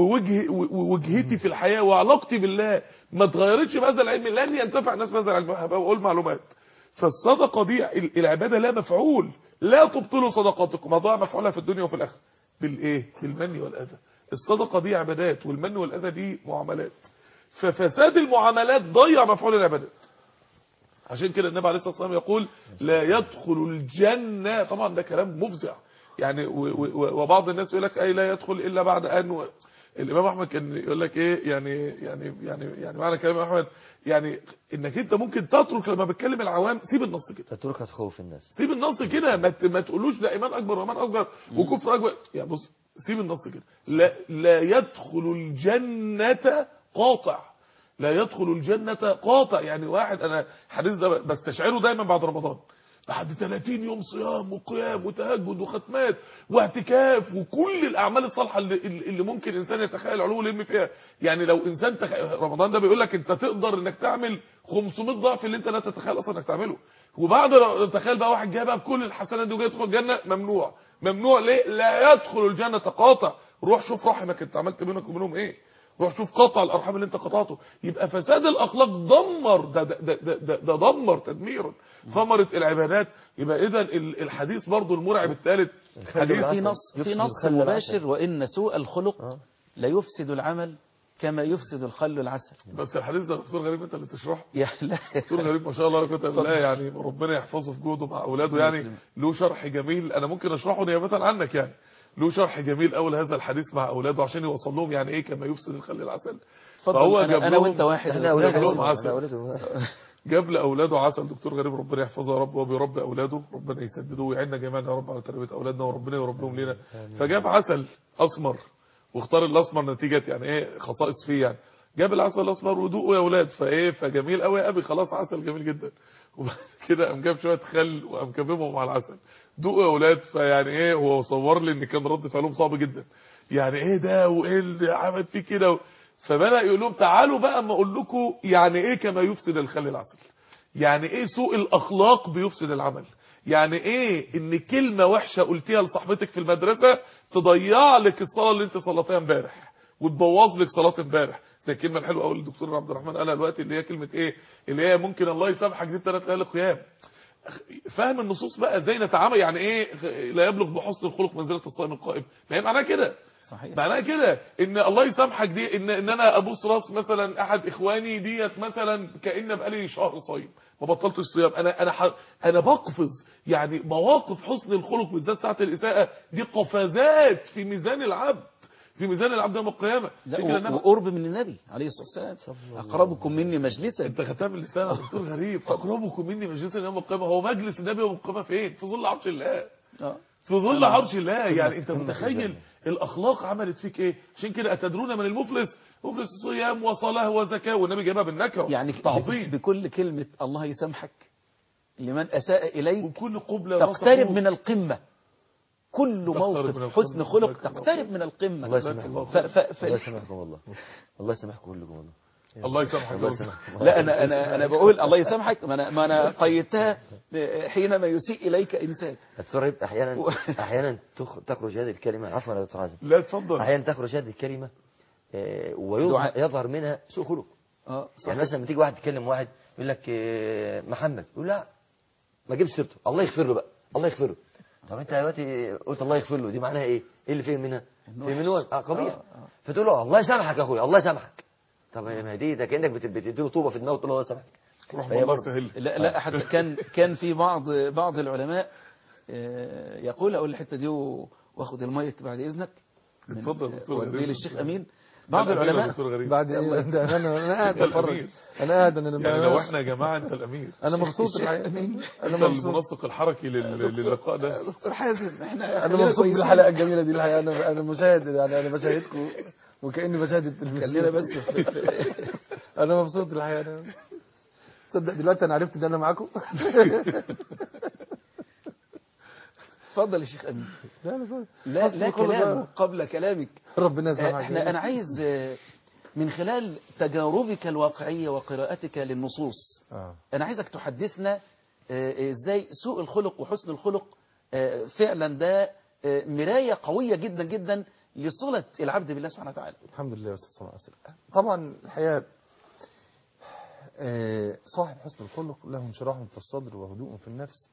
ووجهتي في الحياه وعلاقتي بالله ما اتغيرتش بهذا العلم لن ينتفع الناس بهذا العلم. بقول معلومات. فالصدقه دي العباده لا مفعول. لا تبطلوا صدقاتكم، هضاع مفعولها في الدنيا وفي الاخره بالايه؟ بالمن والاذى. الصدقه دي عبادات والمن والاذى دي معاملات. ففساد المعاملات ضيع مفعول العبادات. عشان كده النبي عليه الصلاه والسلام يقول لا يدخل الجنه. طبعا ده كلام مفزع يعني. وبعض الناس يقول لك اي لا يدخل الا بعد ان. الامام احمد كان يقول لك ايه يعني معنى كلام احمد يعني انك انت ممكن تترك لما بتكلم العوام. سيب النص كده، تتركها تخوف الناس. سيب النص كده، ما تقولوش ده ايمان اكبر وايمان اصغر وكفر اكبر. يعني بص سيب النص كده. لا يدخل الجنه قاطع. لا يدخل الجنة قاطع. يعني واحد انا حديث ده بستشعره دايما بعد رمضان. بعد 30 يوم صيام وقيام وتهجد وختمات واعتكاف وكل الاعمال الصالحه اللي ممكن انسان يتخيل علو الهم فيها. يعني لو انسان رمضان ده بيقول لك انت تقدر انك تعمل 500 ضعف اللي انت لا تتخيل اصلا انك تعمله. وبعد تخيل بقى واحد جاي بقى بكل الحسنات دي وجاي يدخل الجنه، ممنوع. ممنوع ليه؟ لا يدخل الجنه قاطع. روح شوف رحمك انت عملت بينك وبينهم ايه، روح شوف قطع الارحام اللي انت قطعته. يبقى فساد الاخلاق دمر ده دمر تدميرا ثمره العبادات. يبقى اذا الحديث برضو المرعب الثالث حديث في نص مباشر: وان سوء الخلق لا يفسد العمل كما يفسد الخل العسل. بس الحديث ده دكتور غريب انت اللي تشرحه. لا دكتور غريب ما شاء الله كنت بالله، يعني ربنا يحفظه في جهده مع اولاده، يعني له شرح جميل انا ممكن اشرحه نيابه عنك. يعني له شرح جميل اول هذا الحديث مع اولاده عشان يوصل لهم يعني ايه كما يفسد الخل العسل. فهو انا وانت واحد. جاب لاولاده عسل دكتور غريب ربنا يحفظه يا رب، وبيربي اولاده ربنا يسدده ويعيننا جميعا يا رب على تربيه اولادنا وربنا يربيهم لنا. فجاب عسل اسمر واختار الاسمر نتيجه يعني ايه خصائص فيه. يعني جاب العسل الاسمر ودوقوا يا اولاد فايه فجميل قوي يا ابي خلاص عسل جميل جدا. وبعد كده قام جاب شويه خل وقام كببهم مع العسل دوقوا يا اولاد. فيعني ايه هو صور لي ان كان رد فعلهم صعب جدا، يعني ايه ده وايه اللي عمل فيه كده. فبدأ يقول لهم تعالوا بقى اما اقول لكم يعني ايه كما يفسد الخل العسل، يعني ايه سوء الاخلاق بيفسد العمل، يعني ايه ان كلمه وحشه قلتيها لصاحبتك في المدرسه تضيع لك الصلاه اللي انت صليتها امبارح وتبوظ لك صلاه امبارح. زي الكلمه الحلوه قوي الدكتور عبد الرحمن قالها دلوقتي اللي هي كلمه ايه، اللي هي ممكن الله يسامحك دي 3 ليالي قيام. فاهم النصوص بقى ازاي نتعامل، يعني ايه لا يبلغ بحسن الخلق منزله الصائم القائم. ما هي معناها كده، صحيح. معناها كده ان الله يسامحك دي ان انا ابوس راس مثلا احد اخواني ديت مثلا كأن بقالي شهر صايم ما بطلتش صيام. انا بقفز. يعني مواقف حسن الخلق بالذات ساعه الاساءه دي قفزات في ميزان العبد، في ميزان العبد يوم القيامه. وقرب من النبي عليه الصلاه والسلام اقربكم مني مجلسا. انت خدتها من لسان دكتور غريب. اقربكم مني مجلسا يوم القيامه. هو مجلس النبي يوم القيامه فين؟ في ظل عرش الله. في ظل عرش الله. يعني انت متخيل الاخلاق عملت فيك ايه؟ عشان كده اتدرون من المفلس؟ مفلس صيام وصلاه وزكاه، والنبي جابها بالنكره يعني تعظيم. بكل كلمه الله يسامحك لمن اساء اليك وكل قبله تقترب من القمه. كل موقف حسن خلق تقترب من القمه. الله يسامحكم. الله يسامحكم والله. الله يسامحكم كلكم والله. الله يسامحك. لا انا بقول الله يسامحك. ما انا قيدتها حينما يسيء اليك انسان. التصرف احيانا تخرج هذه الكلمه. عفوا يا دكتور عازم. لا اتفضل. احيانا تخرج هذه الكلمه ويظهر منها سوء خلق. يعني مثلا لما تيجي واحد يتكلم واحد يقول لك محمد، يقول لا ما جيبش سيرته، الله يغفر له بقى، الله يغفر له. طب انت دلوقتي قلت الله يغفر له، دي معناها ايه؟ ايه اللي فيه منها؟ فيه منه قبيح. فتقول له الله يسامحك يا اخويا، الله يسامحك. طب ما دي ده كانك بتديله طوبه في دماغه وتقول له الله يسامحك. فهي برضه لا حتى كان في بعض العلماء يقول اقول الحته دي واخد المايك بعد اذنك. اتفضل دكتور غريب. ودي للشيخ امين. بعض العلماء بعد ايه انا قاعد اتفرج. انا قاعد يعني لو احنا يا جماعه انت الامير. انا مبسوط الحقيقه. انا المنسق الحركي للقاء ده. دكتور حازم احنا انا مبسوط بالحلقه الجميله دي الحقيقه. انا مشاهد، يعني انا بشاهدكم وكاني بشاهد التلفزيون. خلينا بس انا مبسوط الحقيقه. تصدق دلوقتي انا عرفت ان انا معاكم. اتفضل يا شيخ امين. لا كلام قبل كلامك. ربنا يسامحك. انا عايز من خلال تجاربك الواقعيه وقراءتك للنصوص انا عايزك تحدثنا ازاي سوء الخلق وحسن الخلق فعلا ده مرايه قويه جدا جدا لصله العبد بالله سبحانه وتعالى. الحمد لله والصلاه والسلام. طبعا الحقيقه صاحب حسن الخلق له انشراح في الصدر وهدوء في النفس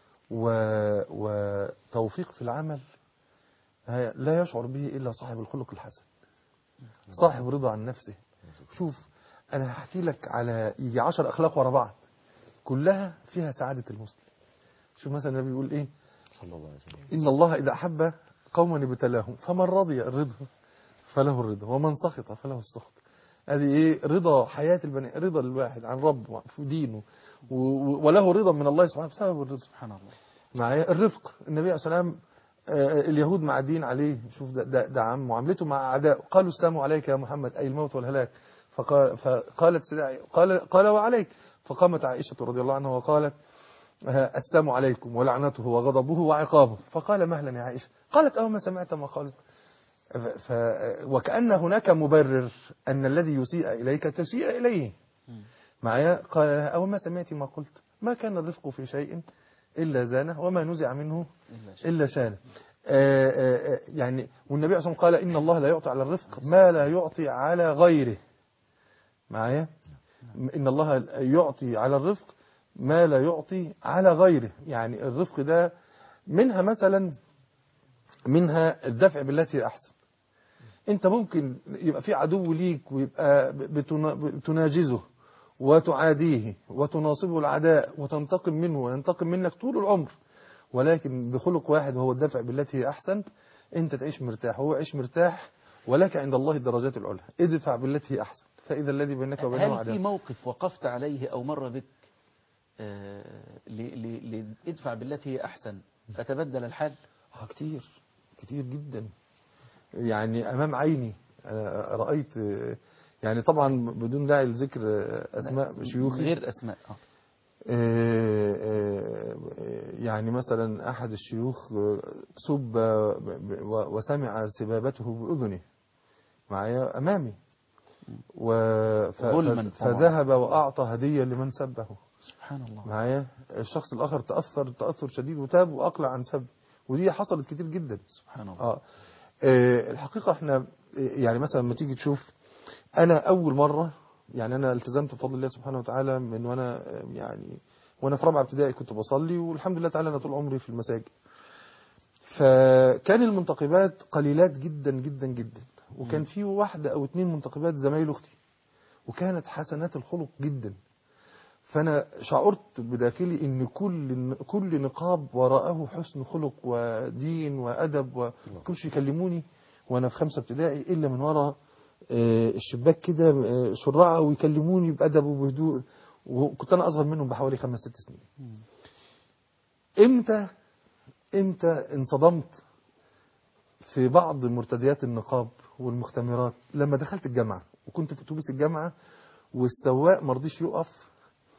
وتوفيق في العمل لا يشعر به إلا صاحب الخلق الحسن، صاحب رضا عن نفسه. شوف أنا هحكي لك على يجي 10 أخلاق ورا بعض كلها فيها سعادة المسلم. شوف مثلا النبي بيقول إيه؟ صلى الله عليه وسلم: إن الله إذا أحب قوما ابتلاهم فمن رضي الرضا فله الرضا ومن سخط فله السخط. هذه إيه؟ رضا حياة البني، رضا الواحد عن ربه ودينه وله رضا من الله سبحانه وتعالى بسبب الرضا. سبحان الله. مع الرفق. النبي عليه الصلاة والسلام اليهود معدين عليه. شوف ده عم معاملته مع أعداء. قالوا السلام عليك يا محمد أي الموت والهلاك. فقالت قال وعليك. فقامت عائشة رضي الله عنها وقالت السلام عليكم ولعنته وغضبه وعقابه. فقال مهلا يا عائشة. قالت أو ما سمعت ما قال. وكأن هناك مبرر أن الذي يسيء إليك تسيء إليه معايا. قال لها أو ما سمعت ما قلت ما كان الرفق في شيء إلا زانه وما نزع منه إلا شانه. يعني والنبي عليه الصلاة والسلام قال إن الله لا يعطي على الرفق ما لا يعطي على غيره معايا. إن الله يعطي على الرفق ما لا يعطي على غيره. يعني الرفق ده منها مثلا منها الدفع بالتي أحسن. انت ممكن يبقى في عدو ليك ويبقى بتناجزه وتعاديه وتناصبه العداء وتنتقم منه وينتقم منك طول العمر، ولكن بخلق واحد وهو الدفع بالتي هي أحسن انت تعيش مرتاح وهو يعيش مرتاح، ولك عند الله الدرجات العلى. ادفع بالتي هي أحسن فإذا الذي بينك وبينه عداوة. هل في موقف وقفت عليه أو مر بك ادفع بالتي هي أحسن فتبدل الحال؟ كتير كتير جدا. يعني أمام عيني رأيت، يعني طبعا بدون داعي لذكر أسماء شيوخي غير أسماء يعني مثلا أحد الشيوخ سب وسمع سبابته بأذنه معايا أمامي فذهب وأعطى هدية لمن سبه. سبحان الله. معايا الشخص الآخر تأثر شديد وتاب وأقلع عن سب، ودي حصلت كتير جدا. سبحان الله. الحقيقة احنا يعني مثلا لما تيجي تشوف، أنا أول مرة يعني أنا التزمت بفضل الله سبحانه وتعالى من وأنا في رابعة ابتدائي كنت بصلي، والحمد لله تعالى أنا طول عمري في المساجد. فكان المنتقبات قليلات جدا جدا جدا، وكان في واحدة أو اتنين منتقبات زمايل أختي، وكانت حسنات الخلق جدا. فأنا شعرت بداخلي إن كل نقاب وراءه حسن خلق ودين وأدب، وكلش يكلموني وأنا في 5 ابتدائي إلا من وراء الشباك كده شرعة ويكلموني بأدب وبهدوء، وكنت أنا أصغر منهم بحوالي 5-6 سنين. إمتى انصدمت في بعض مرتديات النقاب والمختمرات؟ لما دخلت الجامعة وكنت في أتوبيس الجامعة، والسواق مرضيش يقف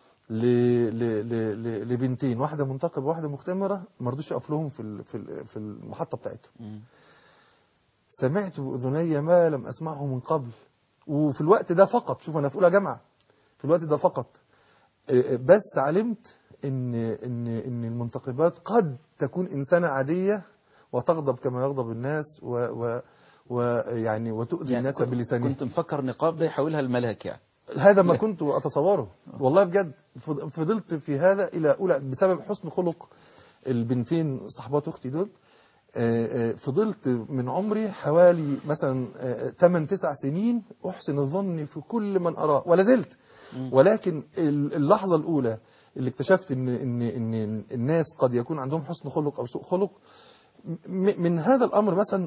لبنتين، واحدة منتقبة وواحدة مختمرة، مرضيش يقف لهم في المحطة بتاعتهم. سمعت بأذني ما لم أسمعه من قبل، وفي الوقت ده فقط، شوف أنا في أولى جامعة، في الوقت ده فقط بس علمت إن المنتقبات قد تكون إنسانة عادية وتغضب كما يغضب الناس ويعني وتؤذي الناس بلسانها. كنت مفكر نقاب ده يحولها الملاك يعني. هذا ما كنت أتصوره والله بجد. فضلت في هذا إلى أولى بسبب حسن خلق البنتين صحبات أختي دول. فضلت من عمري حوالي مثلا 8-9 سنين أحسن الظن في كل من أراه ولا زلت. ولكن اللحظة الأولى اللي اكتشفت إن الناس قد يكون عندهم حسن خلق أو سوء خلق من هذا الأمر، مثلا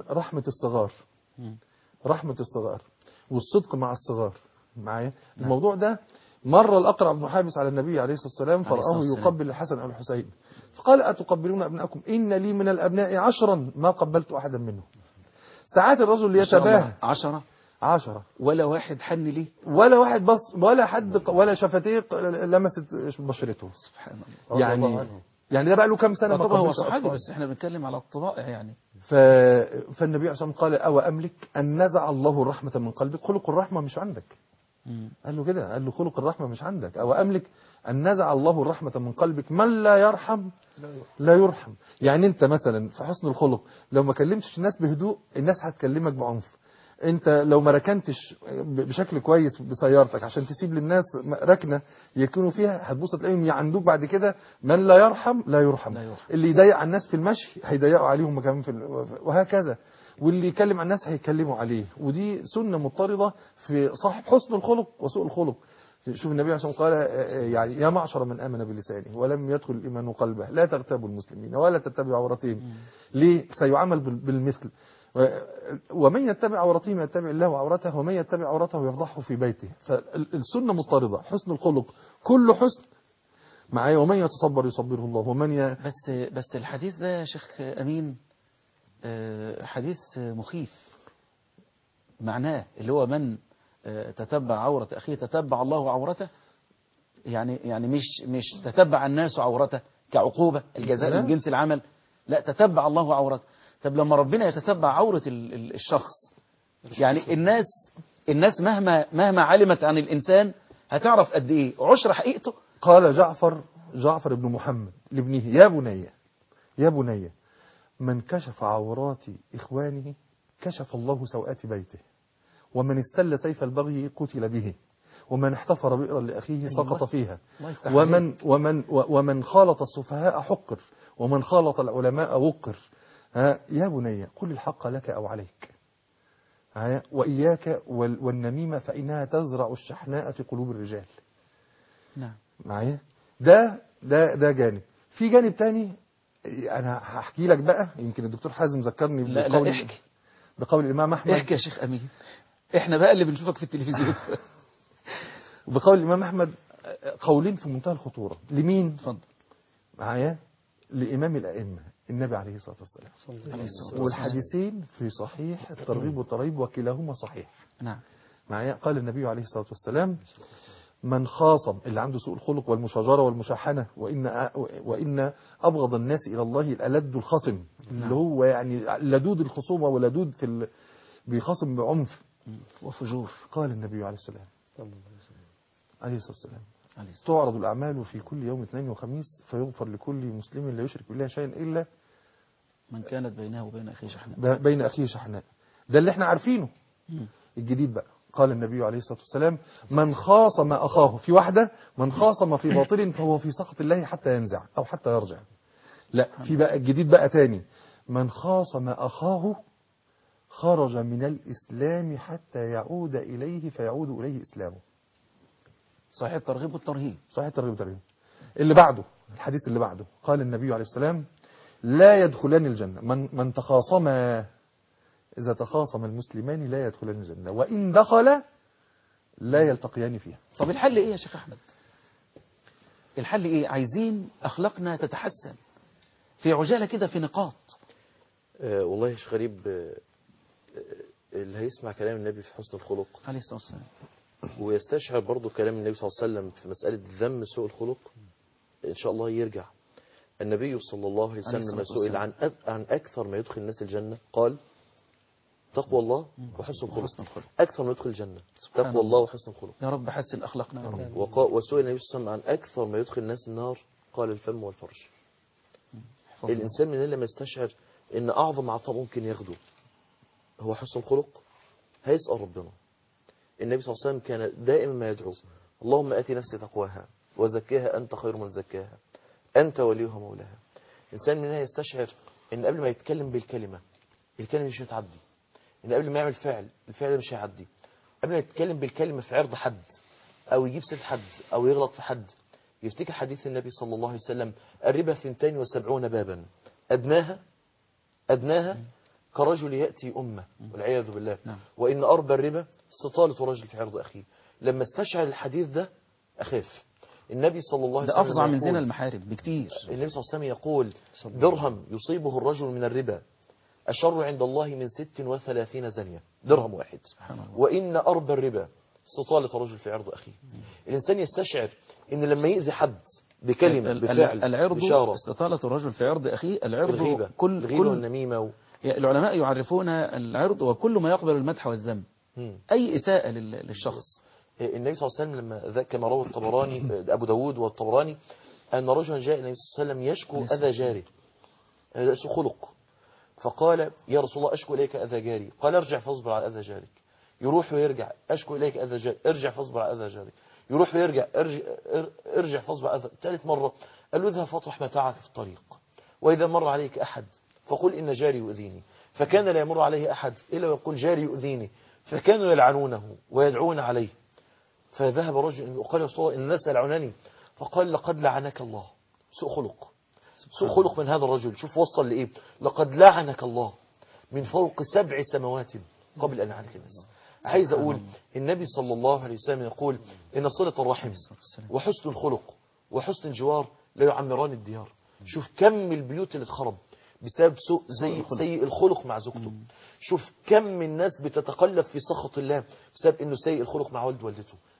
رحمة الصغار والصدق مع الصغار معايا. الموضوع ده مر الأقرع بن حابس على النبي عليه الصلاة والسلام فرآه يقبل الحسن أو الحسين، فقال أتقبلون أبناءكم؟ إن لي من الأبناء 10 ما قبلت أحدا منهم. ساعات الرجل يتباهى 10 ولا واحد حن ليه، ولا واحد بص، ولا حد، ولا شفتيه لمست بشرته. سبحان الله. يعني ده بقى له كام سنة؟ طبعا هو صحابي بس احنا بنتكلم على الطبائع يعني. فالنبي عليه الصلاة والسلام قال أو أملك أن نزع الله الرحمة من قلبك؟ خلق الرحمة مش عندك. قال له كده، قال له خلق الرحمة مش عندك. أو أملك أن نزع الله الرحمة من قلبك؟ من لا يرحم لا يرحم. يعني أنت مثلا في حسن الخلق لو ما كلمتش الناس بهدوء الناس هتكلمك بعنف. انت لو ما ركنتش بشكل كويس بسيارتك عشان تسيب للناس ركنه يكونوا فيها، هتبص تلاقيهم يعندوك بعد كده. من لا يرحم لا يرحم. اللي يضيق على الناس في المشي هيضيقوا عليهم كمان وهكذا. واللي يكلم عن الناس هيكلموا عليه. ودي سنة مضطردة في صاحب حسن الخلق وسوء الخلق. شوف النبي عليه الصلاة والسلام قال يعني يا معشر من آمن بلسانه ولم يدخل الإيمان قلبه لا تغتابوا المسلمين ولا تتبعوا عوراتهم. ليه؟ سيعمل بالمثل. ومن يتبع عورتهم يتبع الله عورته ومن يتبع عورته يفضحه في بيته. فالسنة مضطردة، حسن الخلق كله حسن معايا. ومن يتصبر يصبره الله. ومن بس الحديث ده يا شيخ أمين حديث مخيف. معناه اللي هو من تتبع عورة أخيه تتبع الله عورته. يعني مش تتبع الناس عورته، كعقوبة الجزاء من جنس العمل، لا، تتبع الله عورته. طب لما ربنا يتتبع عورة الشخص، يعني الناس مهما علمت عن الإنسان هتعرف قد إيه عشر حقيقته. قال جعفر بن محمد لابنه: يا بني من كشف عورات إخوانه كشف الله سوءات بيته، ومن استل سيف البغي قتل به، ومن احتفر بئرا لأخيه سقط فيها، ومن خالط السفهاء حقر، ومن خالط العلماء وقر. يا بني قل الحق لك أو عليك، وإياك والنميمة فإنها تزرع الشحناء في قلوب الرجال. نعم معايا؟ ده جانب. في جانب تاني أنا هحكي لك بقى، يمكن الدكتور حازم ذكرني بقول الإمام أحمد. احكي يا شيخ أمين، احنا بقى اللي بنشوفك في التلفزيون. بقول الإمام أحمد قولين في منتهى الخطورة. لمين؟ اتفضل. معايا؟ لإمام الأئمة النبي عليه الصلاة والسلام، والحديثين في صحيح الترغيب والترهيب وكلاهما صحيح. نعم. معايا؟ قال النبي عليه الصلاة والسلام: من خاصم، اللي عنده سوء الخلق والمشاجرة والمشاحنة، وإن أبغض الناس إلى الله الألد الخصم، اللي هو يعني لدود الخصومة ولدود بيخاصم بعنف وفجور. قال النبي عليه الصلاة والسلام: تعرض الأعمال في كل يوم اثنين وخميس فيغفر لكل مسلم لا يشرك بالله شيئا إلا من كانت بينه وبين أخيه شحناء. ده اللي احنا عارفينه. الجديد بقى قال النبي عليه الصلاة والسلام: من خاصم أخاه في واحدة، من خاصم في باطل فهو في سخط الله حتى ينزع أو حتى يرجع. لا، في بقى الجديد بقى تاني: من خاصم أخاه خرج من الإسلام حتى يعود إليه فيعود إليه إسلامه. صحيح الترغيب والترهيب. اللي بعده، الحديث اللي بعده، قال النبي عليه السلام: لا يدخلان الجنة من تخاصما، إذا تخاصم المسلمان لا يدخلان الجنة، وإن دخل لا يلتقيان فيها. طب الحل إيه يا شيخ أحمد؟ الحل إيه؟ عايزين أخلاقنا تتحسن في عجالة كده، في نقاط. والله يا شيخ غريب، اللي هيسمع كلام النبي في حسن الخلق عليه الصلاة والسلام ويستشعر برضو كلام النبي صلى الله عليه وسلم في مسألة ذم سوء الخلق، إن شاء الله يرجع. النبي صلى الله عليه وسلم لما سئل عن أكثر ما يدخل الناس الجنة قال: تقوى الله وحسن الخلق. أكثر ما يدخل الجنة تقوى الله وحسن الخلق. يا رب حسن أخلاقنا يا رب. وسئل النبي صلى الله عليه وسلم عن أكثر ما يدخل الناس النار قال: الفم والفرج. الإنسان من لما يستشعر إن أعظم عطاء ممكن ياخده هو حسن الخلق هيسأل ربنا. النبي صلى الله عليه وسلم كان دائما ما يدعو: اللهم آتي نفسي تقواها وزكيها أنت خير من زكاها أنت وليها مولاها. الإنسان منها يستشعر إن قبل ما يتكلم بالكلمة، الكلمة مش هتعدي، إن قبل ما يعمل فعل، الفعل مش هيعدي. قبل ما يتكلم بالكلمة في عرض حد أو يجيب سيرة حد أو يغلط في حد، يفتكر حديث النبي صلى الله عليه وسلم: الربا 72 بابا أدناها كرجل يأتي أمة والعياذ بالله، وإن أربى الربا استطالة رجل في عرض أخيه. لما استشعر الحديث ده أخاف. النبي صلى الله عليه وسلم ده أفظع من زنا المحارم بكتير. النبي صلى الله عليه وسلم يقول: درهم يصيبه الرجل من الربا أشر عند الله من 36 زنية، درهم واحد. وإن أربى الربا استطالة رجل في عرض أخيه. الإنسان يستشعر إن لما يأذي حد بكلمة بفعل العرض بشارة، استطالة الرجل في عرض أخيه، العرض الغيبة والنميمة العلماء يعرفون العرض وكل ما يقبل المدح والذم، أي إساءة للشخص. النبي صلى الله عليه وسلم لما كما روى الطبراني أبو داود والطبراني أن رجلا جاء النبي صلى الله عليه وسلم يشكو أذى جاره، هذا سوء خلق، فقال: يا رسول الله أشكو إليك أذى جاري. قال: ارجع فاصبر على أذى جارك. يروح ويرجع: أشكو إليك أذى جاري، ارجع فاصبر على أذى جارك. يروح ويرجع: ارجع فاصبر على أذى. ثالث مرة قال له: اذهب فاطرح متاعك في الطريق، وإذا مر عليك أحد فقل إن جاري يؤذيني. فكان لا يمر عليه أحد إلا ويقول: جاري يؤذيني. فكانوا يلعنونه ويدعون عليه. فذهب رجل وقال: يا رسول الله إن الناس يلعنني. فقال: لقد لعنك الله. سوء خلق، سوء خلق من هذا الرجل. شوف وصل لإيه: لقد لعنك الله من فوق 7 سماوات قبل أن يلعنك الناس. عايز أقول النبي صلى الله عليه وسلم يقول: إن صلة الرحم وحسن الخلق وحسن الجوار لا يعمران الديار. شوف كم البيوت اللي اتخرب بسبب سيء الخلق مع زوجته. شوف كم من الناس بتتقلب في سخط الله بسبب انه سيء الخلق مع والد والدته.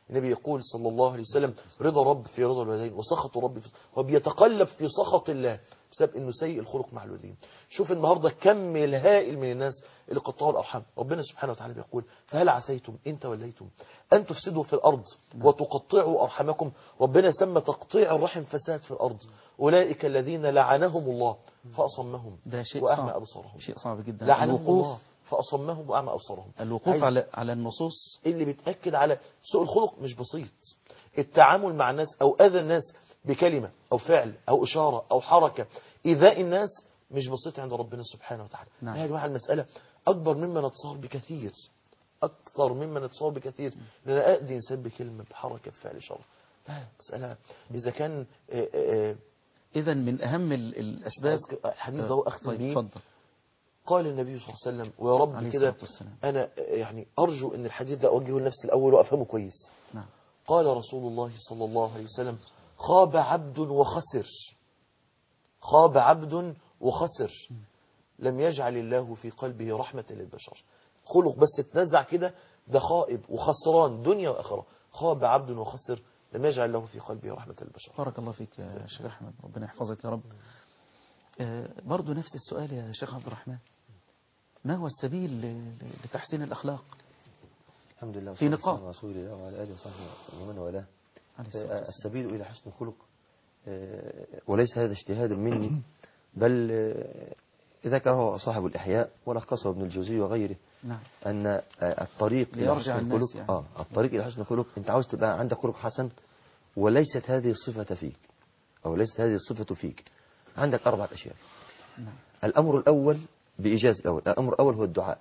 النبي يقول صلى الله عليه وسلم رضا رب في رضا الوالدين وسخط رب في هو بيتقلب في سخط الله بسبب انه سيء الخلق مع الوالدين. شوف النهارده كم الهائل من الناس اللي قطعوا الارحام. ربنا سبحانه وتعالى بيقول فهل عسيتم ان توليتم ان تفسدوا في الارض وتقطعوا ارحامكم. ربنا سمى تقطيع الرحم فساد في الارض. اولئك الذين لعنهم الله فاصمهم واعمى ابصارهم. شيء صعب جدا. لعنهم الله فاصمهم واعمى ابصارهم. الوقوف على النصوص اللي بتاكد على سوء الخلق مش بسيط. التعامل مع الناس او اذى الناس بكلمة أو فعل أو إشارة أو حركة إيذاء الناس مش بسيط عند ربنا سبحانه وتعالى. نعم. يا جماعة المسألة أكبر مما نتصور بكثير. أكثر مما نتصور بكثير. إن أنا أأذي إنسان بكلمة بحركة بفعل إشارة. لا مسألة إذا كان إذا من أهم الأسباب حديث ده أختم بيه. اتفضل. قال النبي صلى الله عليه وسلم ويا رب كده أنا يعني أرجو أن الحديث ده أوجهه لنفسي الأول وأفهمه كويس. نعم. قال رسول الله صلى الله عليه وسلم خاب عبد وخسر. خاب عبد وخسر لم يجعل الله في قلبه رحمة للبشر. خلق بس اتنزع كده ده خائب وخسران دنيا وآخرة. خاب عبد وخسر لم يجعل الله في قلبه رحمة للبشر. بارك الله فيك يا شيخ أحمد ربنا يحفظك يا رب. برضو نفس السؤال يا شيخ عبد الرحمن ما هو السبيل لتحسين الأخلاق؟ الحمد لله في نقاط رسول الله وعلى آله وصحبه ومن والاه. السبيل إلى حسن الخلق وليس هذا اجتهاد مني بل ذكره صاحب الإحياء ولخصه ابن الجوزي وغيره. نعم. أن الطريق إلى حسن الخلق يعني. الطريق إلى حسن الخلق أنت عاوز تبقى عندك خلق حسن وليست هذه الصفة فيك أو ليست هذه الصفة فيك. عندك 4 أشياء. نعم. الأمر الأول بإيجاز الأمر الأول هو الدعاء.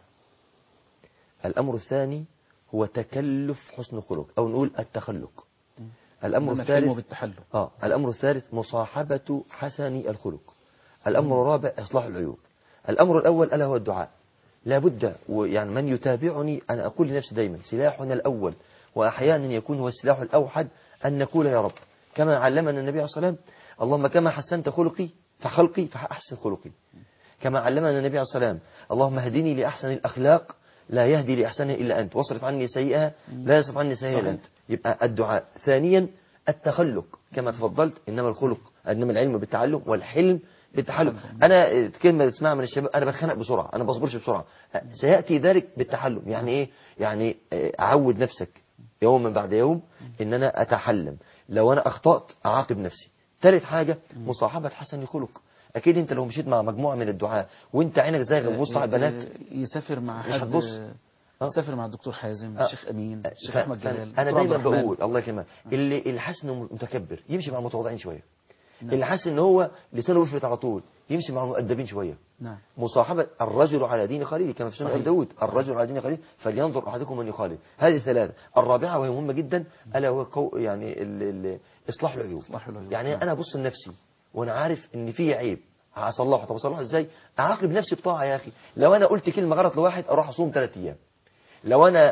الأمر الثاني هو تكلف حسن الخلق أو نقول التخلق. الأمر الثالث الأمر الثالث مصاحبة حسن الخلق. الأمر الرابع إصلاح العيوب. الأمر الأول ألا هو الدعاء. لابد يعني من يتابعني أنا أقول لنفسي دايما سلاحنا الأول وأحيانا يكون هو السلاح الأوحد أن نقول يا رب كما علمنا النبي عليه الصلاة والسلام اللهم كما حسنت خلقي فأحسن خلقي. كما علمنا النبي عليه الصلاة والسلام اللهم اهدني لأحسن الأخلاق لا يهدي لأحسنها إلا أنت واصرف عني سيئها لا يصرف عني سيئها إلا أنت. يبقى الدعاء. ثانيا التخلق كما تفضلت إنما العلم بالتعلم والحلم بالتحلم. أنا كلمة تسمعها من الشباب أنا بتخنق بسرعة أنا بصبرش بسرعة. سيأتي ذلك بالتحلم. يعني إيه؟ يعني أعود نفسك يوم من بعد يوم إن أنا أتحلم. لو أنا أخطأت أعاقب نفسي. ثالث حاجة مصاحبة حسن الخلق. أكيد أنت لو مشيت مع مجموعة من الدعاء وأنت عينك زايغة وبص على البنات يسافر مع حد يسافر مع الدكتور حازم الشيخ أمين الشيخ أحمد جلال. أنا دايما بقول الله يكرمك اللي حاسس إنه متكبر يمشي مع المتواضعين شوية. اللي حاسس إن هو لسانه بيفلت على طول يمشي مع المؤدبين شوية. نعم. مصاحبة الرجل على دين خليله كما في سنة أبي داود. الرجل على دين خليله فلينظر أحدكم من يخالف. هذه 3. الرابعة وهي مهمة جدا ألا هو يعني إصلاح العيوب. يعني أنا أبص لنفسي وأنا عارف إن في عيب هصلحه. طب اصلحه ازاي؟ اعاقب نفسي بطاعه يا اخي. لو انا قلت كلمه غلط لواحد اروح اصوم 3 ايام. لو انا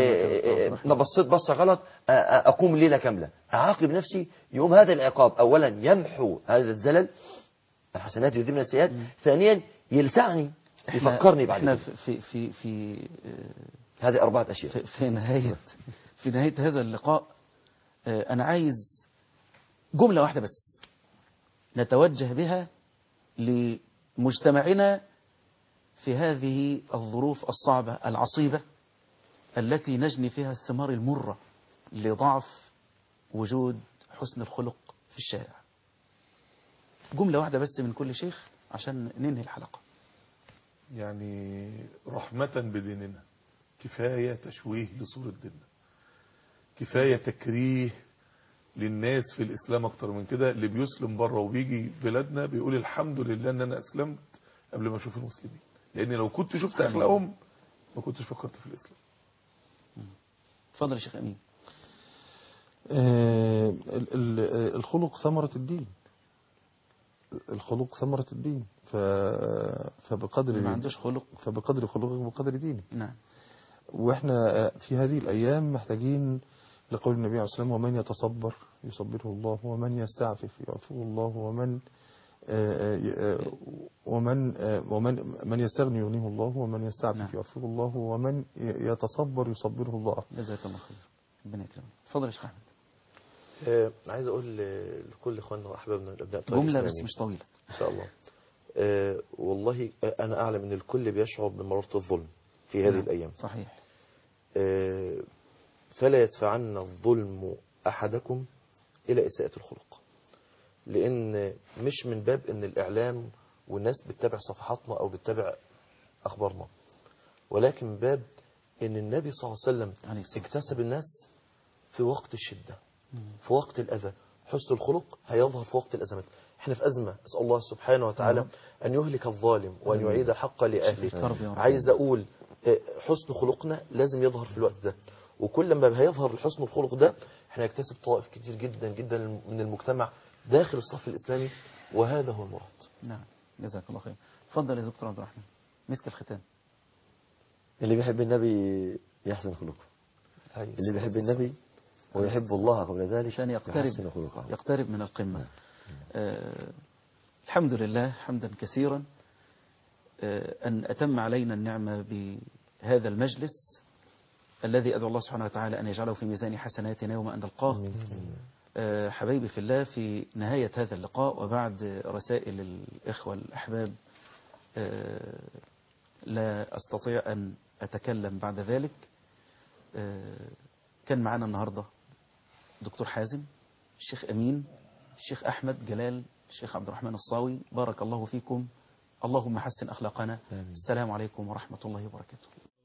بصيت بصه غلط اقوم ليله كامله. اعاقب نفسي يوم هذا العقاب اولا يمحو هذا الزلل الحسنات يذهبن السيئات. ثانيا يلسعني يفكرني بعد احنا في هذه 4 أشياء. في نهايه هذا اللقاء انا عايز جمله واحده بس نتوجه بها لمجتمعنا في هذه الظروف الصعبة العصيبة التي نجني فيها الثمار المرة لضعف وجود حسن الخلق في الشارع. جملة واحدة بس من كل شيخ عشان ننهي الحلقة. يعني رحمة بديننا كفاية تشويه لصورة ديننا. كفاية تكريه للناس في الإسلام أكتر من كده. اللي بيسلم بره وبيجي بلادنا بيقول الحمد لله أن أنا أسلمت قبل ما أشوف المسلمين. لأن لو كنت شفت أخلاقهم ما كنتش فكرت في الإسلام. اتفضل يا شيخ أمين. الخلق ثمرة الدين. الخلق ثمرة الدين. فبقدر ما عندوش خلق فبقدر خلقك بقدر دينك. نعم. واحنا في هذه الأيام محتاجين لقول النبي عليه الصلاة والسلام ومن يتصبر يصبره الله ومن يستعفف يعفه الله ومن يستغني يغنيه الله ومن يستعفف يعفه الله ومن يتصبر يصبره الله. جزاك الله خير. ربنا يكرمك. اتفضل يا شيخ احمد. عايز اقول لكل اخواننا واحبابنا الابناء جمله بس مش طويله ان شاء الله. والله انا اعلم ان الكل بيشعر بمرارة الظلم في هذه الايام. صحيح. فلا يدفعن الظلم احدكم الى اساءة الخلق، لان مش من باب ان الاعلام والناس بتتابع صفحاتنا او بتتابع اخبارنا، ولكن من باب ان النبي صلى الله عليه وسلم اكتسب الناس في وقت الشدة، في وقت الأذى. حسن الخلق هيظهر في وقت الأزمات. احنا في أزمة، أسأل الله سبحانه وتعالى أن يهلك الظالم وأن يعيد الحق لأهله. عايز أقول حسن خلقنا لازم يظهر في الوقت ده، وكل ما هيظهر الحسن الخلق ده احنا نكتسب طوائف كتير جدا جدا من المجتمع داخل الصف الإسلامي، وهذا هو المراد. نعم، جزاك الله خير. اتفضل يا دكتور عبد الرحمن، مسك الختام. اللي بيحب النبي يحسن خلقه، اللي بيحب النبي ويحب الله قبل ذلك عشان يقترب من القمة. الحمد لله حمدا كثيرا أن أتم علينا النعمة بهذا المجلس الذي أدعو الله سبحانه وتعالى أن يجعله في ميزان حسناتنا يوم أن نلقاه. حبايبي في الله، في نهاية هذا اللقاء وبعد رسائل الإخوة الأحباب لا أستطيع أن أتكلم بعد ذلك. كان معنا النهاردة دكتور حازم، الشيخ أمين، الشيخ أحمد جلال، الشيخ عبد الرحمن الصاوي. بارك الله فيكم، اللهم حسن أخلاقنا. السلام عليكم ورحمة الله وبركاته.